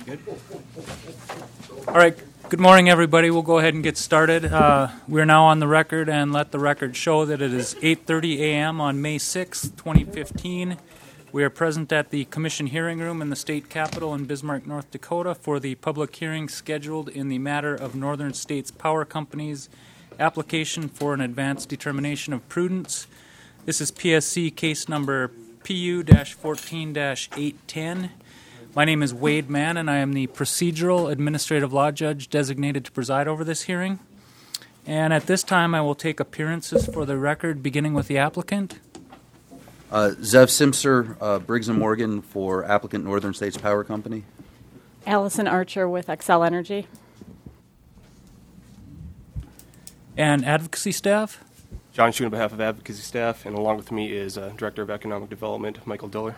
Good. All right. Good morning, everybody. We'll go ahead and get started. We're now on the record, and let the record show that it is 8:30 a.m. on May 6th, 2015. We are present at the Commission hearing room in the state capitol in Bismarck, North Dakota for the public hearing scheduled in the matter of Northern States Power Company's application for an advanced determination of prudence. This is PSC case number PU-14-810. My name is Wade Mann, and I am the procedural administrative law judge designated to preside over this hearing. And at this time, I will take appearances for the record, beginning with the applicant. Zev Simpson, Briggs & Morgan for applicant Northern States Power Company. Allison Archer with Xcel Energy. And advocacy staff. John Schoen on behalf of advocacy staff, and along with me is Director of Economic Development, Michael Diller.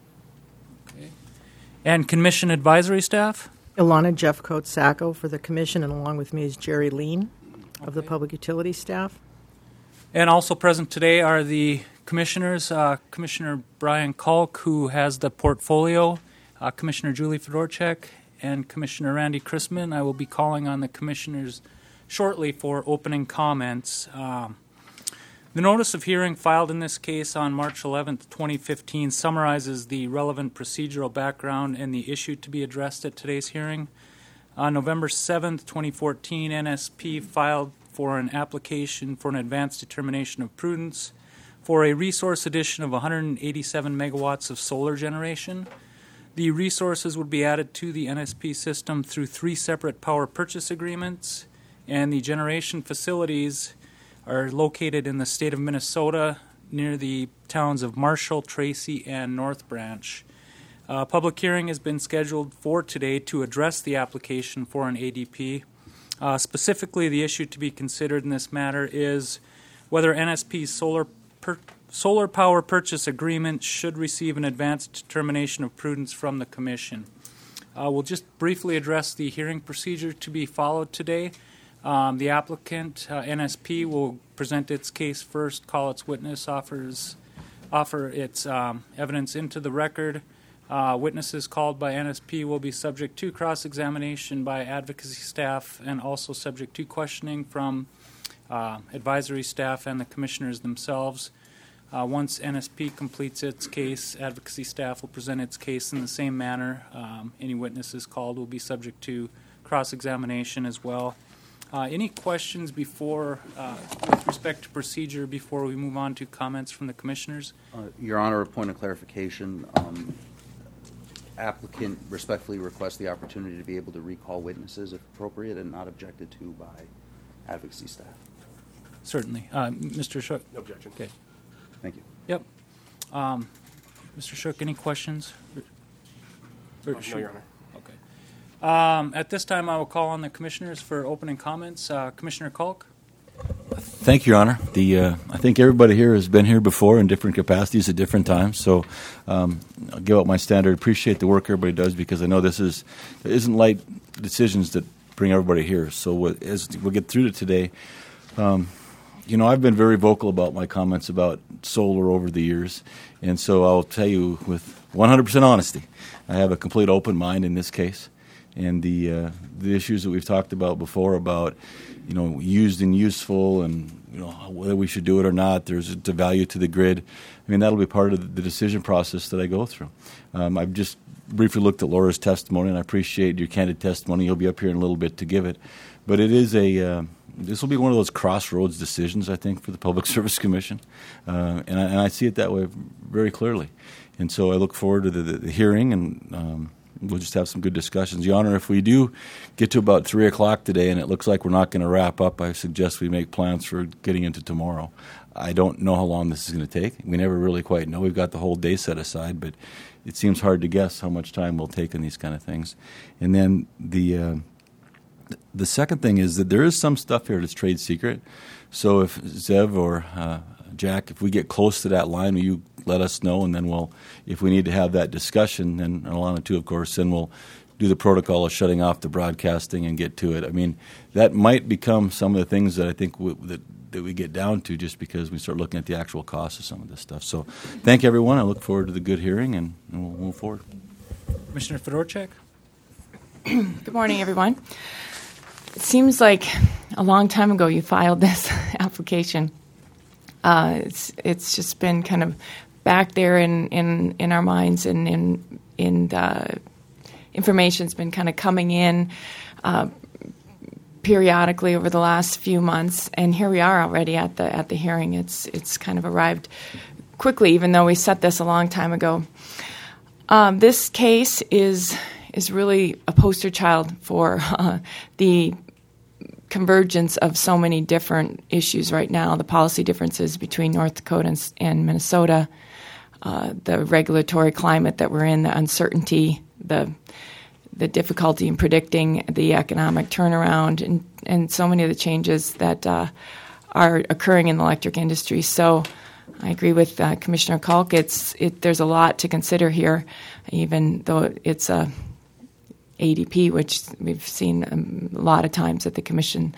And commission advisory staff. Ilana Jeffcoat-Sacco for the commission, and along with me is Jerry Lean of the public utility staff. And also present today are the commissioners, Commissioner Brian Kalk, who has the portfolio, Commissioner Julie Fedorchak, and Commissioner Randy Chrisman. I will be calling on the commissioners shortly for opening comments. The notice of hearing filed in this case on March 11th, 2015 summarizes the relevant procedural background and the issue to be addressed at today's hearing. On November 7th, 2014, NSP filed for an application for an advanced determination of prudence for a resource addition of 187 megawatts of solar generation. The resources would be added to the NSP system through 3 separate power purchase agreements, and the generation facilities are located in the state of Minnesota near the towns of Marshall, Tracy, and North Branch. A public hearing has been scheduled for today to address the application for an ADP. Specifically, the issue to be considered in this matter is whether NSP's solar power purchase agreement should receive an advanced determination of prudence from the Commission. We'll just briefly address the hearing procedure to be followed today. The applicant, NSP, will present its case first, call its witness, offer its evidence into the record. Witnesses called by NSP will be subject to cross-examination by advocacy staff and also subject to questioning from advisory staff and the commissioners themselves. Once NSP completes its case, advocacy staff will present its case in the same manner. Any witnesses called will be subject to cross-examination as well. Any questions before, with respect to procedure, before we move on to comments from the commissioners? Your Honor, a point of clarification. Applicant respectfully requests the opportunity to be able to recall witnesses if appropriate and not objected to by advocacy staff. Certainly. Mr. Shook? No objection. Okay. Thank you. Yep. Mr. Shook, any questions? No, Your Honor. Okay. At this time, I will call on the commissioners for opening comments. Commissioner Kalk? Thank you, Your Honor. I think everybody here has been here before in different capacities at different times, so I'll give out my standard. Appreciate the work everybody does, because I know there isn't light decisions that bring everybody here. So as we'll get through it today, I've been very vocal about my comments about solar over the years, and so I'll tell you with 100% honesty, I have a complete open mind in this case. And the issues that we've talked about before about, used and useful, and whether we should do it or not, there's the value to the grid. I mean, that'll be part of the decision process that I go through. I've just briefly looked at Laura's testimony, and I appreciate your candid testimony. You'll be up here in a little bit to give it, but it is this will be one of those crossroads decisions, I think, for the Public Service Commission, and I see it that way very clearly. And so I look forward to the hearing, and we'll just have some good discussions. Your Honor, if we do get to about 3 o'clock today and it looks like we're not going to wrap up, I suggest we make plans for getting into tomorrow. I don't know how long this is going to take. We never really quite know. We've got the whole day set aside, but it seems hard to guess how much time we'll take on these kind of things. And then the second thing is that there is some stuff here that's trade secret. So if Zev or Jack, if we get close to that line, will you let us know, and then if we need to have that discussion, and Alana too, of course, then we'll do the protocol of shutting off the broadcasting and get to it. I mean, that might become some of the things that I think that we get down to, just because we start looking at the actual cost of some of this stuff. So thank everyone. I look forward to the good hearing, and we'll move forward. Commissioner Fedorchak? Good morning, everyone. It seems like a long time ago you filed this application. It's just been kind of back there in our minds, and information's been kind of coming in periodically over the last few months, and here we are already at the hearing. It's kind of arrived quickly, even though we set this a long time ago. This case is really a poster child for the convergence of so many different issues right now, the policy differences between North Dakota and Minnesota, the regulatory climate that we're in, the uncertainty, the difficulty in predicting the economic turnaround, and so many of the changes that are occurring in the electric industry. So I agree with Commissioner Kalk. There's a lot to consider here, even though it's a ADP, which we've seen a lot of times at the Commission.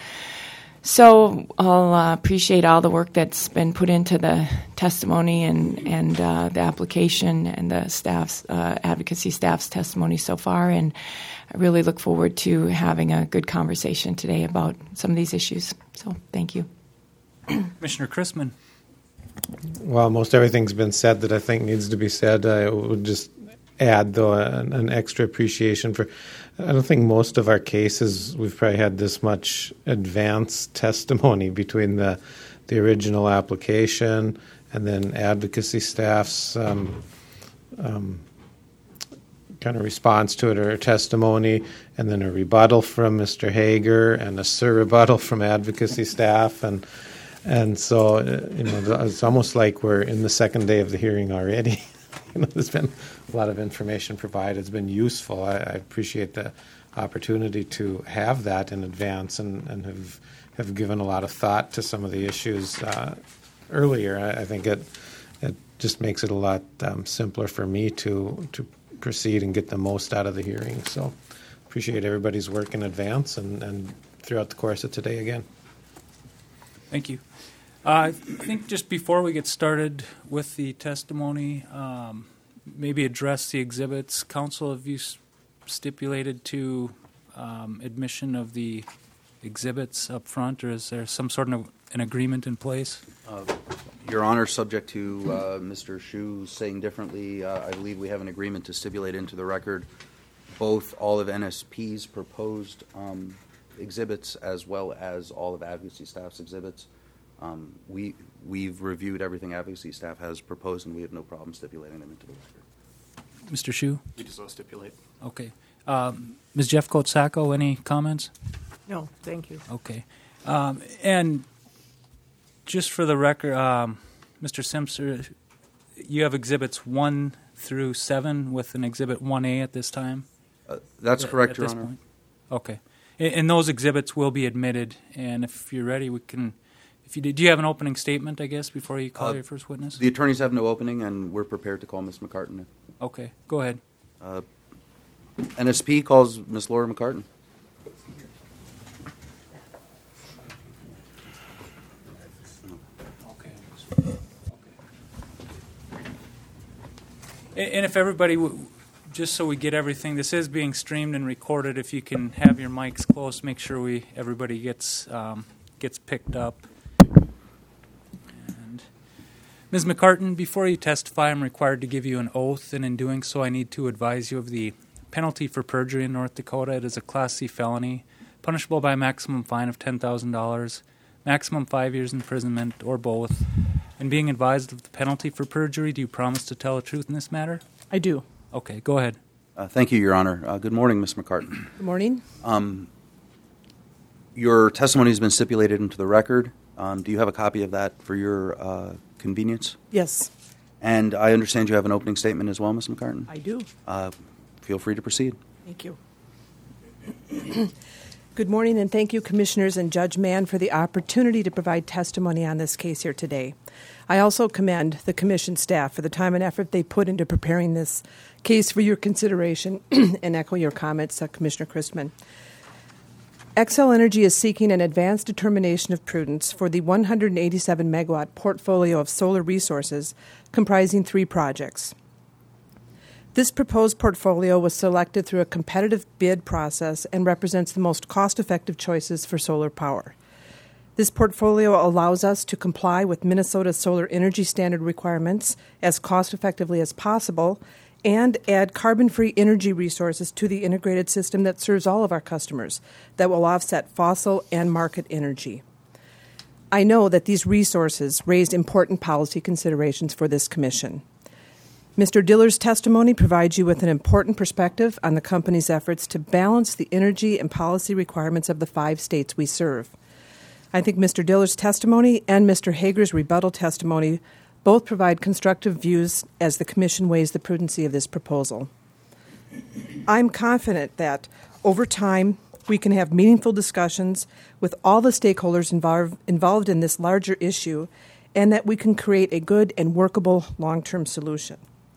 So I'll appreciate all the work that's been put into the testimony and the application and the staff's advocacy staff's testimony so far, and I really look forward to having a good conversation today about some of these issues. So thank you. Commissioner Chrisman. Well, most everything's been said that I think needs to be said. I would just add, though, an extra appreciation for, I don't think most of our cases we've probably had this much advanced testimony between the original application and then advocacy staff's kind of response to it, or testimony, and then a rebuttal from Mr. Hager and a surrebuttal from advocacy staff, and so it's almost like we're in the second day of the hearing already. There's been a lot of information provided. It's been useful. I appreciate the opportunity to have that in advance, and have given a lot of thought to some of the issues earlier. I think it just makes it a lot simpler for me to proceed and get the most out of the hearing. So appreciate everybody's work in advance and throughout the course of today again. Thank you. I think just before we get started with the testimony, maybe address the exhibits. Council, have you stipulated to admission of the exhibits up front, or is there some sort of an agreement in place? Your Honor, subject to Mr. Hsu saying differently, I believe we have an agreement to stipulate into the record both all of NSP's proposed exhibits as well as all of advocacy staff's exhibits. We've reviewed everything advocacy staff has proposed, and we have no problem stipulating them into the record. Mr. Hsu? We just so stipulate. Okay. Ms. Jeffcoat-Sacco, any comments? No, thank you. Okay. And just for the record, Mr. Simpson, you have exhibits 1 through 7 with an exhibit 1A at this time? That's correct, Your Honor. Point? Okay. And those exhibits will be admitted, and if you're ready, we can... Do you have an opening statement, I guess, before you call your first witness? The attorneys have no opening, and we're prepared to call Ms. McCartan. Okay, go ahead. NSP calls Ms. Laura McCartan. Okay. And if everybody, just so we get everything, this is being streamed and recorded. If you can have your mics close, make sure everybody gets picked up. Ms. McCartan, before you testify, I'm required to give you an oath, and in doing so, I need to advise you of the penalty for perjury in North Dakota. It is a Class C felony, punishable by a maximum fine of $10,000, maximum 5 years imprisonment, or both. And being advised of the penalty for perjury, do you promise to tell the truth in this matter? I do. Okay, go ahead. Thank you, Your Honor. Good morning, Ms. McCartan. Good morning. Your testimony has been stipulated into the record. Do you have a copy of that for your convenience? Yes. And I understand you have an opening statement as well, Ms. McCartan? I do. Feel free to proceed. Thank you. Good morning, and thank you, Commissioners and Judge Mann, for the opportunity to provide testimony on this case here today. I also commend the Commission staff for the time and effort they put into preparing this case for your consideration and echo your comments, Commissioner Chrisman. Xcel Energy is seeking an advanced determination of prudence for the 187-megawatt portfolio of solar resources comprising 3 projects. This proposed portfolio was selected through a competitive bid process and represents the most cost-effective choices for solar power. This portfolio allows us to comply with Minnesota's solar energy standard requirements as cost-effectively as possible and add carbon-free energy resources to the integrated system that serves all of our customers that will offset fossil and market energy. I know that these resources raised important policy considerations for this commission. Mr. Diller's testimony provides you with an important perspective on the company's efforts to balance the energy and policy requirements of the 5 states we serve. I think Mr. Diller's testimony and Mr. Hager's rebuttal testimony both provide constructive views as the Commission weighs the prudency of this proposal. I'm confident that over time we can have meaningful discussions with all the stakeholders involved in this larger issue and that we can create a good and workable long-term solution.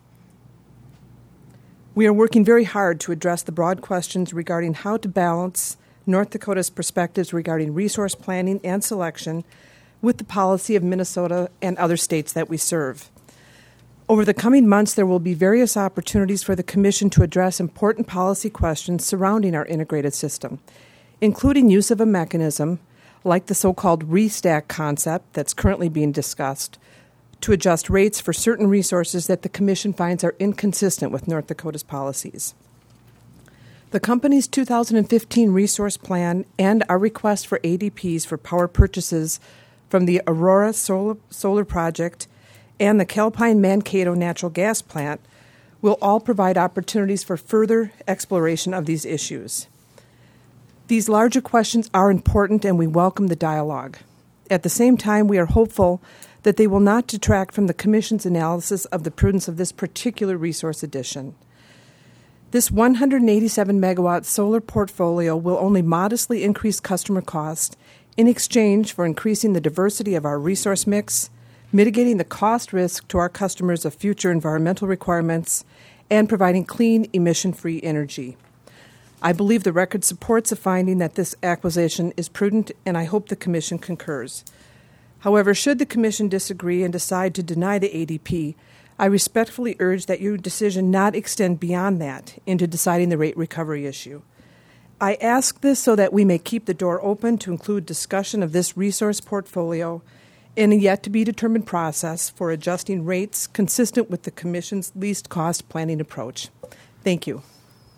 We are working very hard to address the broad questions regarding how to balance North Dakota's perspectives regarding resource planning and selection with the policy of Minnesota and other states that we serve. Over the coming months, there will be various opportunities for the Commission to address important policy questions surrounding our integrated system, including use of a mechanism like the so-called restack concept that's currently being discussed to adjust rates for certain resources that the Commission finds are inconsistent with North Dakota's policies. The company's 2015 resource plan and our request for ADPs for power purchases from the Aurora Solar Project and the Calpine Mankato natural gas plant will all provide opportunities for further exploration of these issues. These larger questions are important and we welcome the dialogue. At the same time, we are hopeful that they will not detract from the Commission's analysis of the prudence of this particular resource addition. This 187-megawatt solar portfolio will only modestly increase customer cost in exchange for increasing the diversity of our resource mix, mitigating the cost risk to our customers of future environmental requirements, and providing clean, emission-free energy. I believe the record supports a finding that this acquisition is prudent, and I hope the Commission concurs. However, should the Commission disagree and decide to deny the ADP, I respectfully urge that your decision not extend beyond that into deciding the rate recovery issue. I ask this so that we may keep the door open to include discussion of this resource portfolio in a yet-to-be-determined process for adjusting rates consistent with the Commission's least-cost planning approach. Thank you.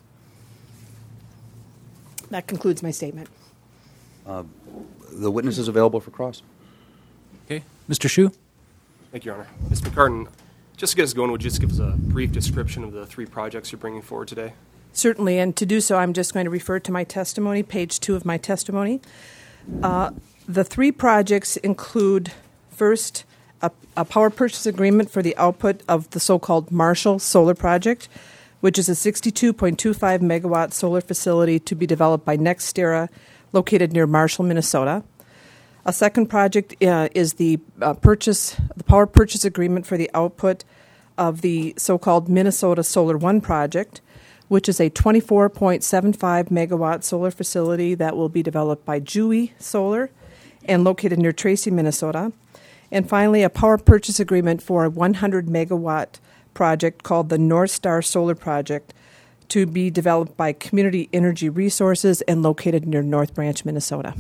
That concludes my statement. The witness is available for cross. Okay. Mr. Hsu? Thank you, Your Honor. Ms. McCartan, just to get us going, would you just give us a brief description of the 3 projects you're bringing forward today? Certainly, and to do so, I'm just going to refer to my testimony, page 2 of my testimony. The 3 projects include, first, a power purchase agreement for the output of the so-called Marshall Solar Project, which is a 62.25 megawatt solar facility to be developed by NextEra, located near Marshall, Minnesota. A second project is the power purchase agreement for the output of the so-called Minnesota Solar One project, which is a 24.75 megawatt solar facility that will be developed by Dewey Solar and located near Tracy, Minnesota. And finally, a power purchase agreement for a 100 megawatt project called the North Star Solar Project to be developed by Community Energy Resources and located near North Branch, Minnesota.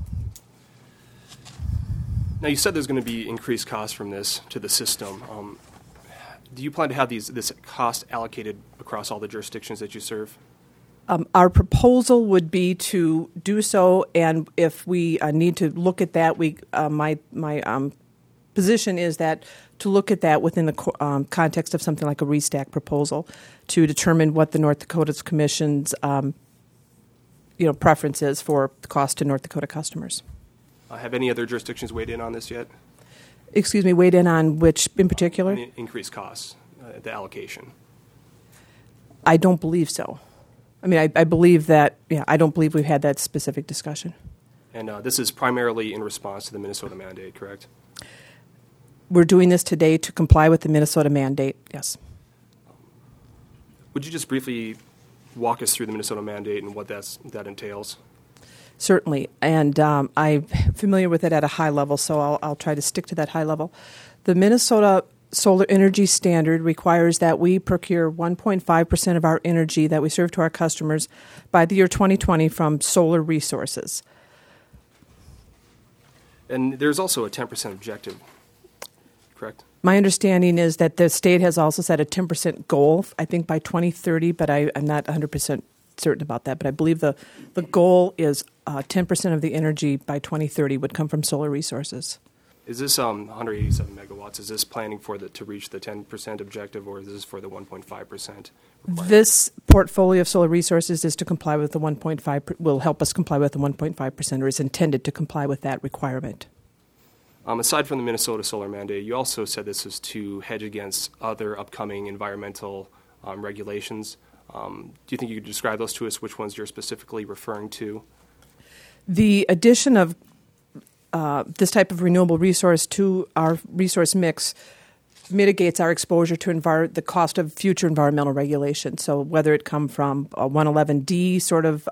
Now, you said there's going to be increased costs from this to the system. Do you plan to have this cost allocated across all the jurisdictions that you serve? Our proposal would be to do so, and if we need to look at that, my position is that to look at that within the context of something like a restack proposal to determine what the North Dakota Commission's preference is for the cost to North Dakota customers. Have any other jurisdictions weighed in on this yet? Excuse me, weighed in on which in particular? Any increased costs, the allocation. I don't believe so. I mean, I believe that, I don't believe we've had that specific discussion. And this is primarily in response to the Minnesota mandate, correct? We're doing this today to comply with the Minnesota mandate, yes. Would you just briefly walk us through the Minnesota mandate and what that entails? Certainly, and I'm familiar with it at a high level, so I'll try to stick to that high level. The Minnesota Solar Energy Standard requires that we procure 1.5% of our energy that we serve to our customers by the year 2020 from solar resources. And there's also a 10% objective, correct? My understanding is that the state has also set a 10% goal, I think by 2030, but I'm not 100% certain about that. But I believe the goal is 10% of the energy by 2030 would come from solar resources. Is this 187 megawatts? Is this planning for to reach the 10% objective, or is this for the 1.5%? This portfolio of solar resources is to comply with the 1.5. Will help us comply with the 1.5%, or is intended to comply with that requirement. Aside from the Minnesota solar mandate, you also said this was to hedge against other upcoming environmental regulations. Do you think you could describe those to us? Which ones you're specifically referring to? The addition of this type of renewable resource to our resource mix mitigates our exposure to the cost of future environmental regulation. So whether it come from a 111D sort of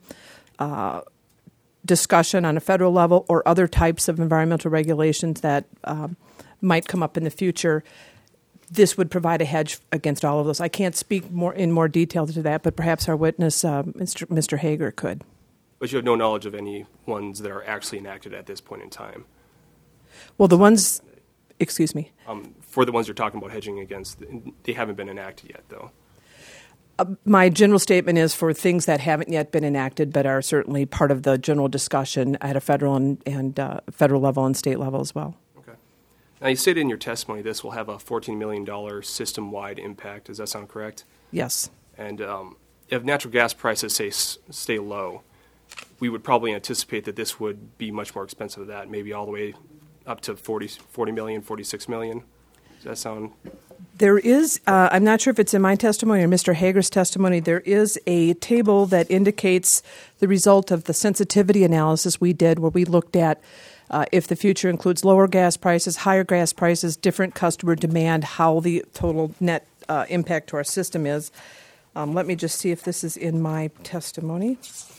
discussion on a federal level or other types of environmental regulations that might come up in the future, this would provide a hedge against all of those. I can't speak in more detail to that, but perhaps our witness, Mr. Hager, could. But you have no knowledge of any ones that are actually enacted at this point in time? Well, the ones, excuse me. For the ones you're talking about hedging against, they haven't been enacted yet, though. My general statement is for things that haven't yet been enacted but are certainly part of the general discussion at a federal and federal level and state level as well. Okay. Now, you stated in your testimony this will have a $14 million system-wide impact. Does that sound correct? Yes. And if natural gas prices stay low, we would probably anticipate that this would be much more expensive than that, maybe all the way up to 40 million, 46 million. Does that sound? There is, I'm not sure if it's in my testimony or Mr. Hager's testimony, there is a table that indicates the result of the sensitivity analysis we did where we looked at if the future includes lower gas prices, higher gas prices, different customer demand, how the total net impact to our system is. Let me just see if this is in my testimony.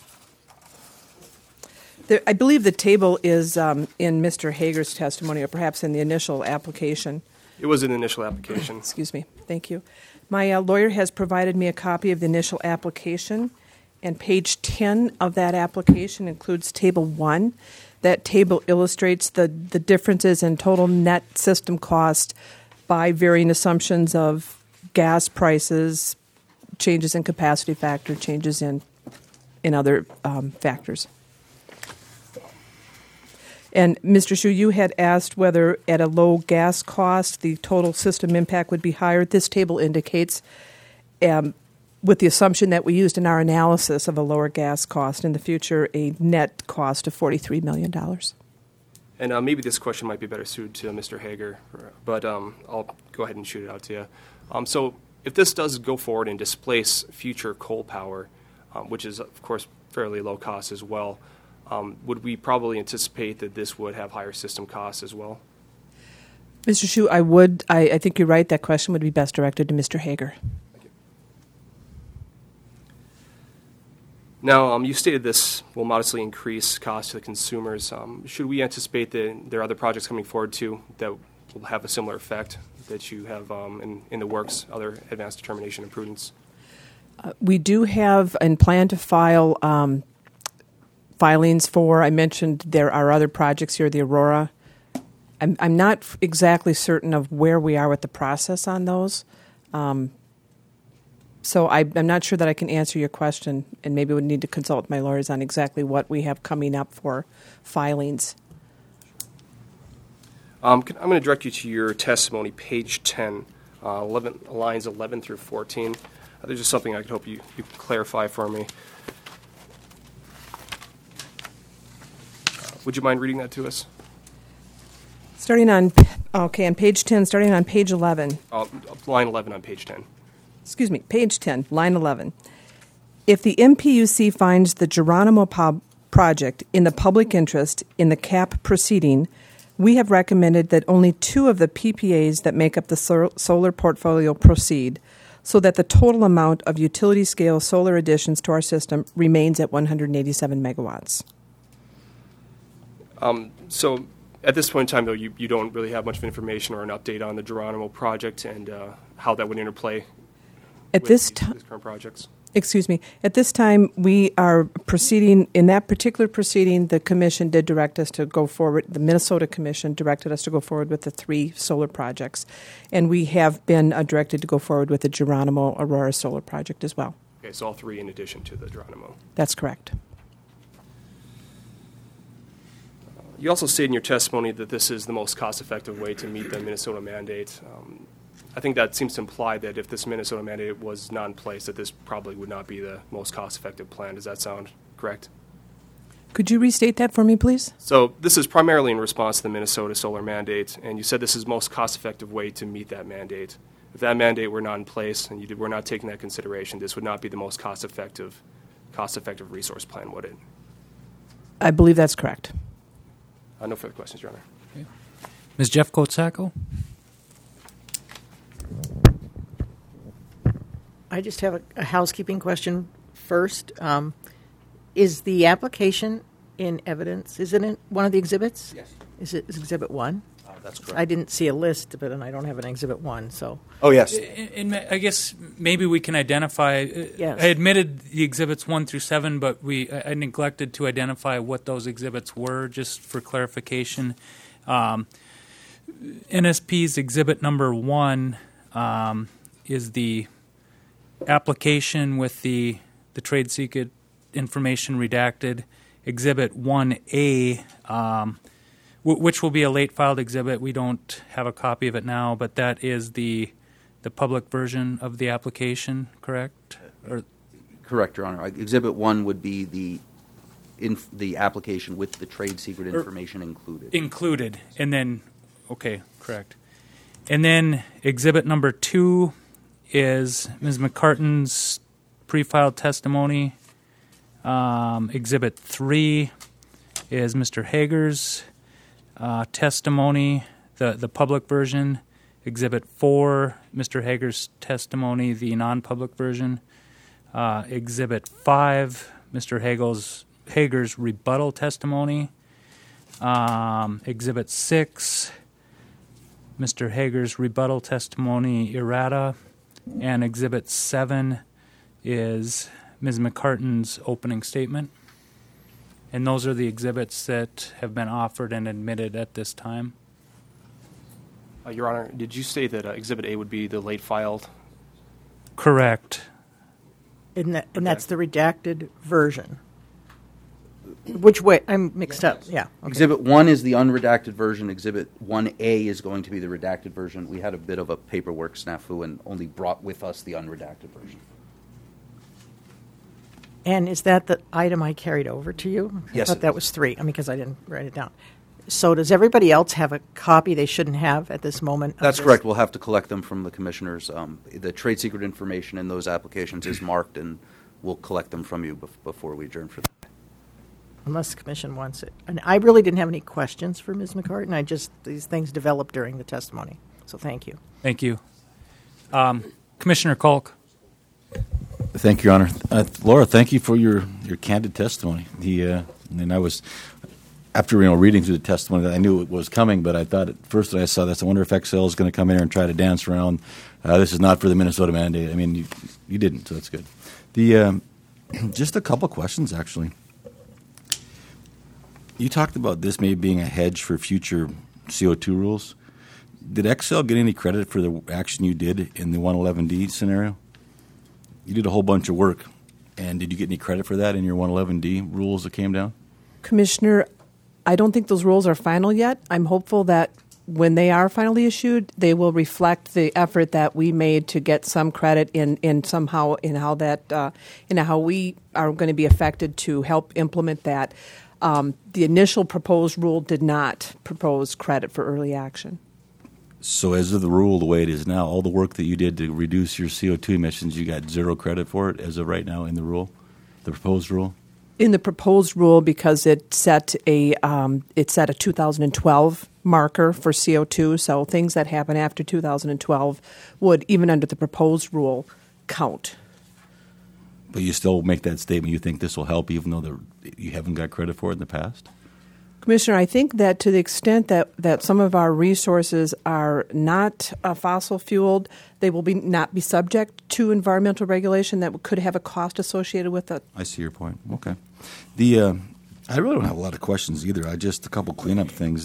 I believe the table is in Mr. Hager's testimony or perhaps in the initial application. It was an initial application. Excuse me. Thank you. My lawyer has provided me a copy of the initial application, and page 10 of that application includes Table 1. That table illustrates the differences in total net system cost by varying assumptions of gas prices, changes in capacity factor, changes in other factors. And Mr. Hsu, you had asked whether at a low gas cost the total system impact would be higher. This table indicates, with the assumption that we used in our analysis of a lower gas cost in the future, a net cost of $43 million. And maybe this question might be better suited to Mr. Hager, but I'll go ahead and shoot it out to you. So if this does go forward and displace future coal power, which is, of course, fairly low cost as well, would we probably anticipate that this would have higher system costs as well? Mr. Hsu, I would. I think you're right. That question would be best directed to Mr. Hager. Thank you. Now, you stated this will modestly increase costs to the consumers. Should we anticipate that there are other projects coming forward, too, that will have a similar effect that you have in the works, other advanced determination and prudence? We do have and plan to file filings for, I mentioned there are other projects here, the Aurora. I'm not exactly certain of where we are with the process on those. So I'm not sure that I can answer your question, and maybe would need to consult my lawyers on exactly what we have coming up for filings. I'm going to direct you to your testimony, page 10, lines 11 through 14. There's just something I could hope you could clarify for me. Would you mind reading that to us? On page 10, starting on page 11. Line 11 on page 10. Excuse me, page 10, line 11. If the MPUC finds the Geronimo project in the public interest in the CAP proceeding, we have recommended that only 2 of the PPAs that make up the solar portfolio proceed, so that the total amount of utility-scale solar additions to our system remains at 187 megawatts. So At this point in time, though, you don't really have much of information or an update on the Geronimo project and how that would interplay At with this these time, current projects. excuse me, at this time, we are proceeding, in that particular proceeding, the commission did direct us to go forward, the Minnesota Commission directed us to go forward with the 3 solar projects. And we have been directed to go forward with the Geronimo Aurora solar project as well. Okay, so all 3 in addition to the Geronimo. That's correct. You also stated in your testimony that this is the most cost-effective way to meet the Minnesota mandate. I think that seems to imply that if this Minnesota mandate was not in place, that this probably would not be the most cost-effective plan. Does that sound correct? Could you restate that for me, please? So this is primarily in response to the Minnesota solar mandate, and you said this is the most cost-effective way to meet that mandate. If that mandate were not in place and you were not taking that consideration, this would not be the most cost-effective resource plan, would it? I believe that's correct. No further questions, Your Honor. Ms. Jeffcoat-Sacco? I just have a housekeeping question first. Is the application in evidence? Is it in one of the exhibits? Yes. Is it Exhibit 1? That's correct. I didn't see a list, but I don't have an Exhibit 1, so. Oh, yes. And I guess maybe we can identify. Yes. I admitted the exhibits 1 through 7, but I neglected to identify what those exhibits were, just for clarification. NSP's exhibit number 1 is the application with the trade secret information redacted. Exhibit 1A, which will be a late filed exhibit. We don't have a copy of it now, but that is the public version of the application, correct? Or Correct, Your Honor. Exhibit 1 would be the application with the trade secret information included. included, and then, okay, correct. And then exhibit number 2 is Ms. McCartan's pre-filed testimony. Exhibit 3 is Mr. Hager's testimony, the public version. Exhibit 4, Mr. Hager's testimony, the non-public version. Exhibit 5, Mr. Hager's rebuttal testimony. Exhibit 6, Mr. Hager's rebuttal testimony, errata. And Exhibit 7 is Ms. McCartan's opening statement. And those are the exhibits that have been offered and admitted at this time. Your Honor, did you say that Exhibit A would be the late filed? Correct. And that's the redacted version. Which way? I'm mixed up. Yeah. Okay. Exhibit 1 is the unredacted version. Exhibit 1A is going to be the redacted version. We had a bit of a paperwork snafu and only brought with us the unredacted version. And is that the item I carried over to you? Yes, I thought it that was 3, because I didn't write it down. So does everybody else have a copy they shouldn't have at this moment? That's correct. We'll have to collect them from the commissioners. The trade secret information in those applications is marked, and we'll collect them from you before we adjourn for that. Unless the commission wants it. And I really didn't have any questions for Ms. McCartan. These things developed during the testimony. So thank you. Thank you. Commissioner Kalk. Thank you, Your Honor. Laura, thank you for your candid testimony. And I was, after reading through the testimony, I knew it was coming, but I thought at first that I saw this, I wonder if XL is going to come in here and try to dance around. This is not for the Minnesota mandate. I mean, you didn't, so that's good. Just a couple questions, actually. You talked about this maybe being a hedge for future CO2 rules. Did XL get any credit for the action you did in the 111D scenario? You did a whole bunch of work, and did you get any credit for that in your 111D rules that came down? Commissioner, I don't think those rules are final yet. I'm hopeful that when they are finally issued, they will reflect the effort that we made to get some credit in how we are going to be affected to help implement that. The initial proposed rule did not propose credit for early action. So as of the rule, the way it is now, all the work that you did to reduce your CO2 emissions, you got zero credit for it as of right now in the rule, the proposed rule? In the proposed rule, because it set a 2012 marker for CO2, so things that happen after 2012 would, even under the proposed rule, count. But you still make that statement, you think this will help even though you haven't got credit for it in the past? Commissioner, I think that to the extent that some of our resources are not fossil fueled, they will not be subject to environmental regulation that could have a cost associated with it. I see your point. Okay. I really don't have a lot of questions either. I just a couple cleanup things.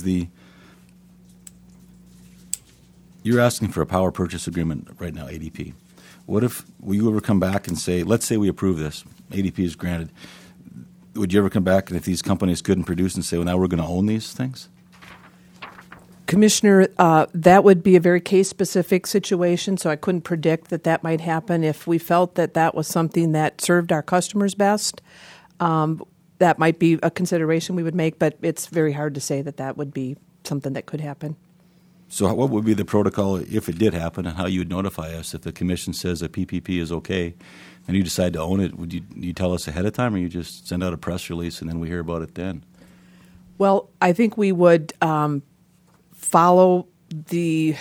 You're asking for a power purchase agreement right now, ADP. Will you ever come back and say, let's say we approve this, ADP is granted. Would you ever come back and if these companies couldn't produce and say, well, now we're going to own these things? Commissioner, that would be a very case-specific situation, so I couldn't predict that might happen. If we felt that was something that served our customers best, that might be a consideration we would make, but it's very hard to say that would be something that could happen. So what would be the protocol if it did happen, and how you would notify us if the commission says a PPP is okay and you decide to own it? Would you tell us ahead of time, or you just send out a press release and then we hear about it then? Well, I think we would follow the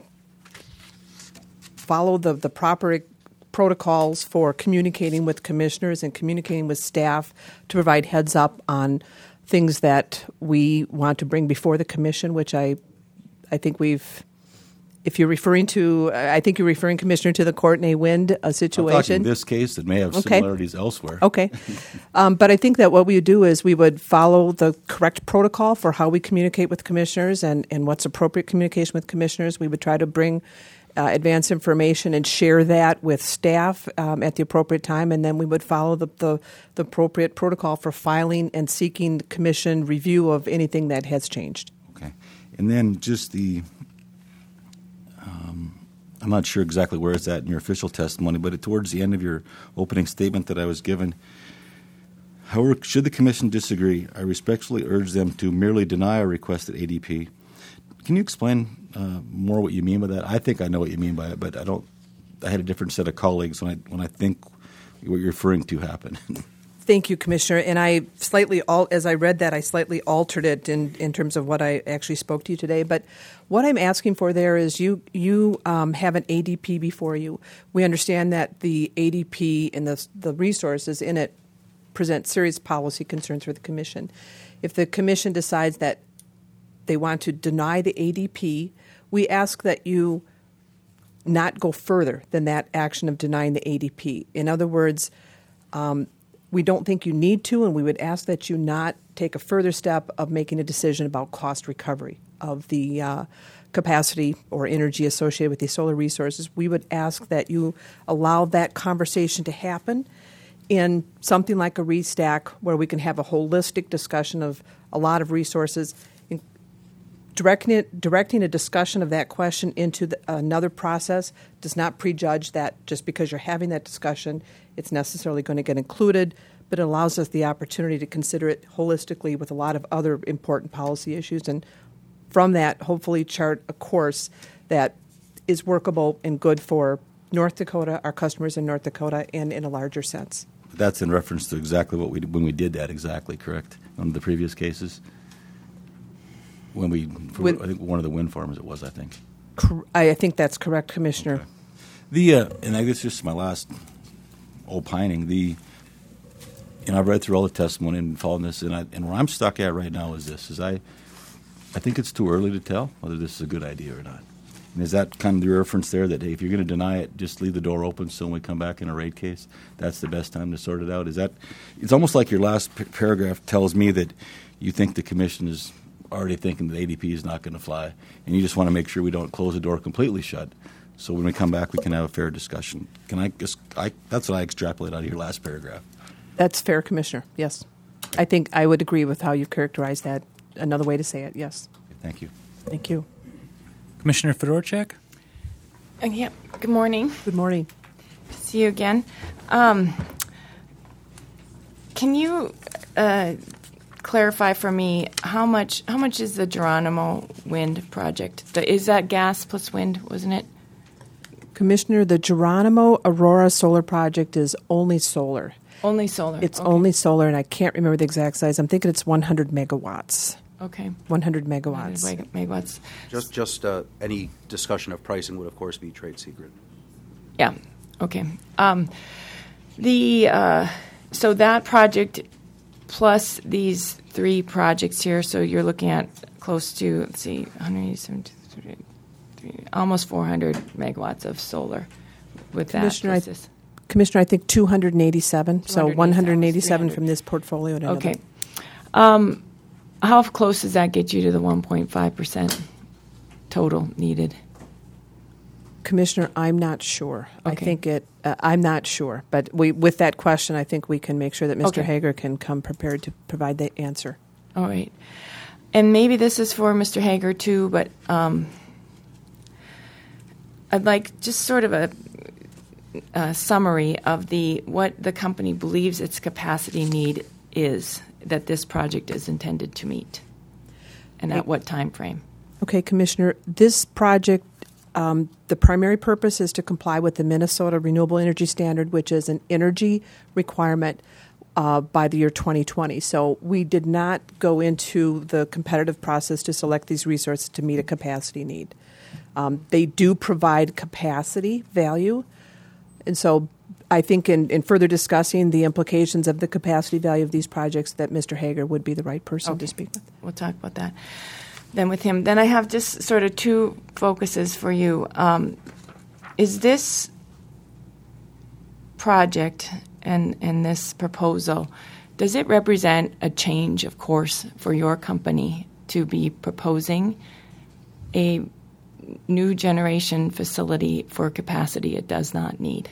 proper protocols for communicating with commissioners and communicating with staff to provide heads up on things that we want to bring before the commission, which I think if you're referring to, I think you're referring, Commissioner, to the Courtney Wind situation. I'm talking in this case, it may have similarities elsewhere. Okay. But I think that what we would do is we would follow the correct protocol for how we communicate with commissioners and what's appropriate communication with commissioners. We would try to bring advance information and share that with staff at the appropriate time, and then we would follow the appropriate protocol for filing and seeking commission review of anything that has changed. Okay. And then just I'm not sure exactly where it's at in your official testimony, but towards the end of your opening statement that I was given, however, should the commission disagree, I respectfully urge them to merely deny a request at ADP. Can you explain more what you mean by that? I think I know what you mean by it, but I had a different set of colleagues when I think what you're referring to happened. Thank you, Commissioner. And as I read that, I slightly altered it in terms of what I actually spoke to you today. But what I'm asking for there is you have an ADP before you. We understand that the ADP and the resources in it present serious policy concerns for the Commission. If the Commission decides that they want to deny the ADP, we ask that you not go further than that action of denying the ADP. In other words, we don't think you need to, and we would ask that you not take a further step of making a decision about cost recovery of the capacity or energy associated with these solar resources. We would ask that you allow that conversation to happen in something like a RESTAC, where we can have a holistic discussion of a lot of resources. Directing a discussion of that question into another process does not prejudge that just because you're having that discussion, it's necessarily going to get included, but it allows us the opportunity to consider it holistically with a lot of other important policy issues, and from that, hopefully chart a course that is workable and good for North Dakota, our customers in North Dakota, and in a larger sense. That's in reference to exactly when we did that, exactly, correct? On the previous cases? I think one of the wind farms it was, I think. I think that's correct, Commissioner. Okay. And I guess just my last opining, I've read through all the testimony and following this, and where I'm stuck at right now is I think it's too early to tell whether this is a good idea or not. And is that kind of the reference there that, hey, if you're going to deny it, just leave the door open so when we come back in a rate case, that's the best time to sort it out? It's almost like your last paragraph tells me that you think the Commission is already thinking that ADP is not going to fly, and you just want to make sure we don't close the door completely shut. So when we come back, we can have a fair discussion. That's what I extrapolate out of your last paragraph. That's fair, Commissioner. Yes. I think I would agree with how you've characterized that. Another way to say it, yes. Thank you. Thank you. Commissioner Fedorchak? Yeah. Good morning. Good morning. See you again. Can you clarify for me how much is the Geronimo wind project? Is that gas plus wind, wasn't it? Commissioner, the Geronimo Aurora solar project is only solar. Only solar. It's only solar, and I can't remember the exact size. I'm thinking it's 100 megawatts. Okay. 100 megawatts. 100 megawatts. Just any discussion of pricing would, of course, be trade secret. Yeah. Okay. So that project plus these 3 projects here, so you're looking at close to, let's see, 187, almost 400 megawatts of solar with that. Commissioner, I think 287, so 187 300. from this portfolio to Okay. another. How close does that get you to the 1.5% total needed? Commissioner, I'm not sure. I Okay. think I'm not sure. But with that question, I think we can make sure that Mr. Okay. Hager can come prepared to provide the answer. All right. And maybe this is for Mr. Hager too, but I'd like just sort of a summary of what the company believes its capacity need is that this project is intended to meet, and at what time frame. Okay, Commissioner, this project, the primary purpose is to comply with the Minnesota Renewable Energy Standard, which is an energy requirement by the year 2020. So we did not go into the competitive process to select these resources to meet a capacity need. They do provide capacity value, and so I think in further discussing the implications of the capacity value of these projects, that Mr. Hager would be the right person to speak with. We'll talk about that then with him. Then I have just sort of 2 focuses for you. Is this project and this proposal, does it represent a change of course for your company to be proposing a new generation facility for capacity it does not need?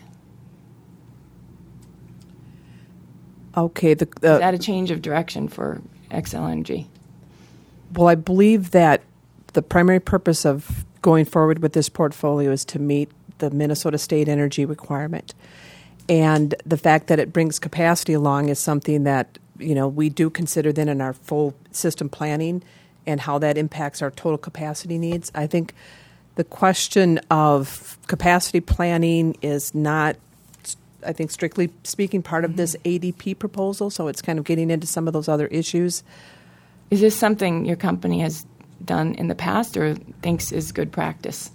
Okay. Is that a change of direction for Xcel Energy? Well, I believe that the primary purpose of going forward with this portfolio is to meet the Minnesota State energy requirement. And the fact that it brings capacity along is something that, we do consider then in our full system planning and how that impacts our total capacity needs. I think the question of capacity planning is not, I think, strictly speaking, part of this ADP proposal, so it's kind of getting into some of those other issues. Is this something your company has done in the past or thinks is good practice?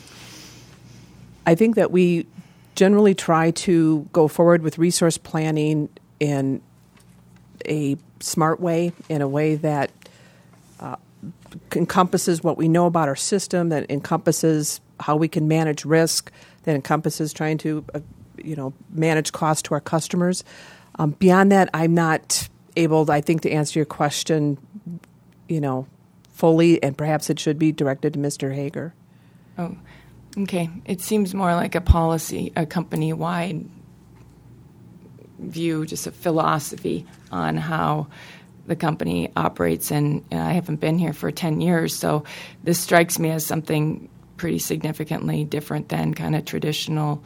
I think that we generally try to go forward with resource planning in a smart way, in a way that encompasses what we know about our system, that encompasses how we can manage risk, that encompasses trying to manage costs to our customers. Beyond that, I'm not able, I think, to answer your question, fully, and perhaps it should be directed to Mr. Hager. Oh, okay. It seems more like a policy, a company-wide view, just a philosophy on how the company operates. And I haven't been here for 10 years, so this strikes me as something pretty significantly different than kind of traditional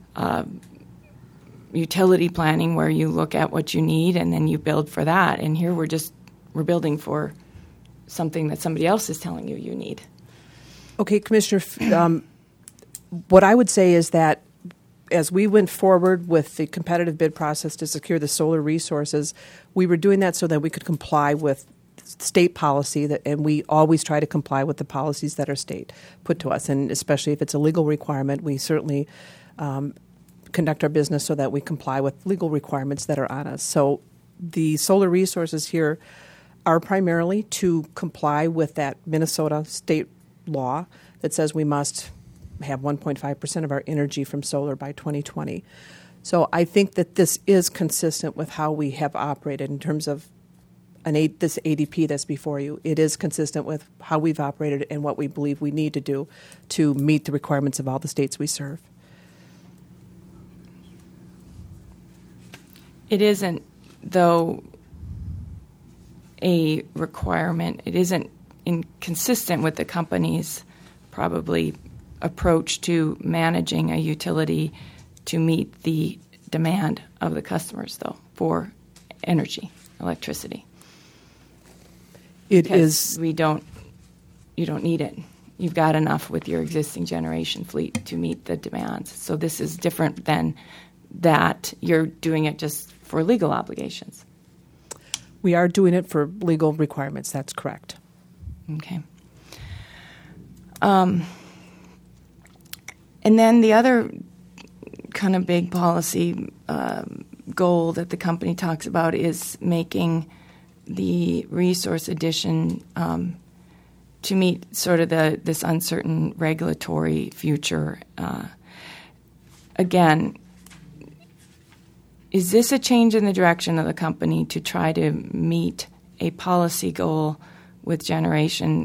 utility planning, where you look at what you need and then you build for that. And here we're building for something that somebody else is telling you need. Okay, Commissioner, what I would say is that as we went forward with the competitive bid process to secure the solar resources, we were doing that so that we could comply with state policy, and we always try to comply with the policies that our state put to us. And especially if it's a legal requirement, we certainly conduct our business so that we comply with legal requirements that are on us. So the solar resources here are primarily to comply with that Minnesota state law that says we must have 1.5% of our energy from solar by 2020. So I think that this is consistent with how we have operated in terms of this ADP that's before you. It is consistent with how we've operated and what we believe we need to do to meet the requirements of all the states we serve. It isn't, though, a requirement. It isn't inconsistent with the company's probably approach to managing a utility to meet the demand of the customers, though, for energy, electricity. It is. You don't need it. You've got enough with your existing generation fleet to meet the demands. So this is different than that. You're doing it just for legal obligations. We are doing it for legal requirements. That's correct. Okay. And then the other kind of big policy goal that the company talks about is making the resource addition to meet sort of this uncertain regulatory future. Again, is this a change in the direction of the company to try to meet a policy goal with generation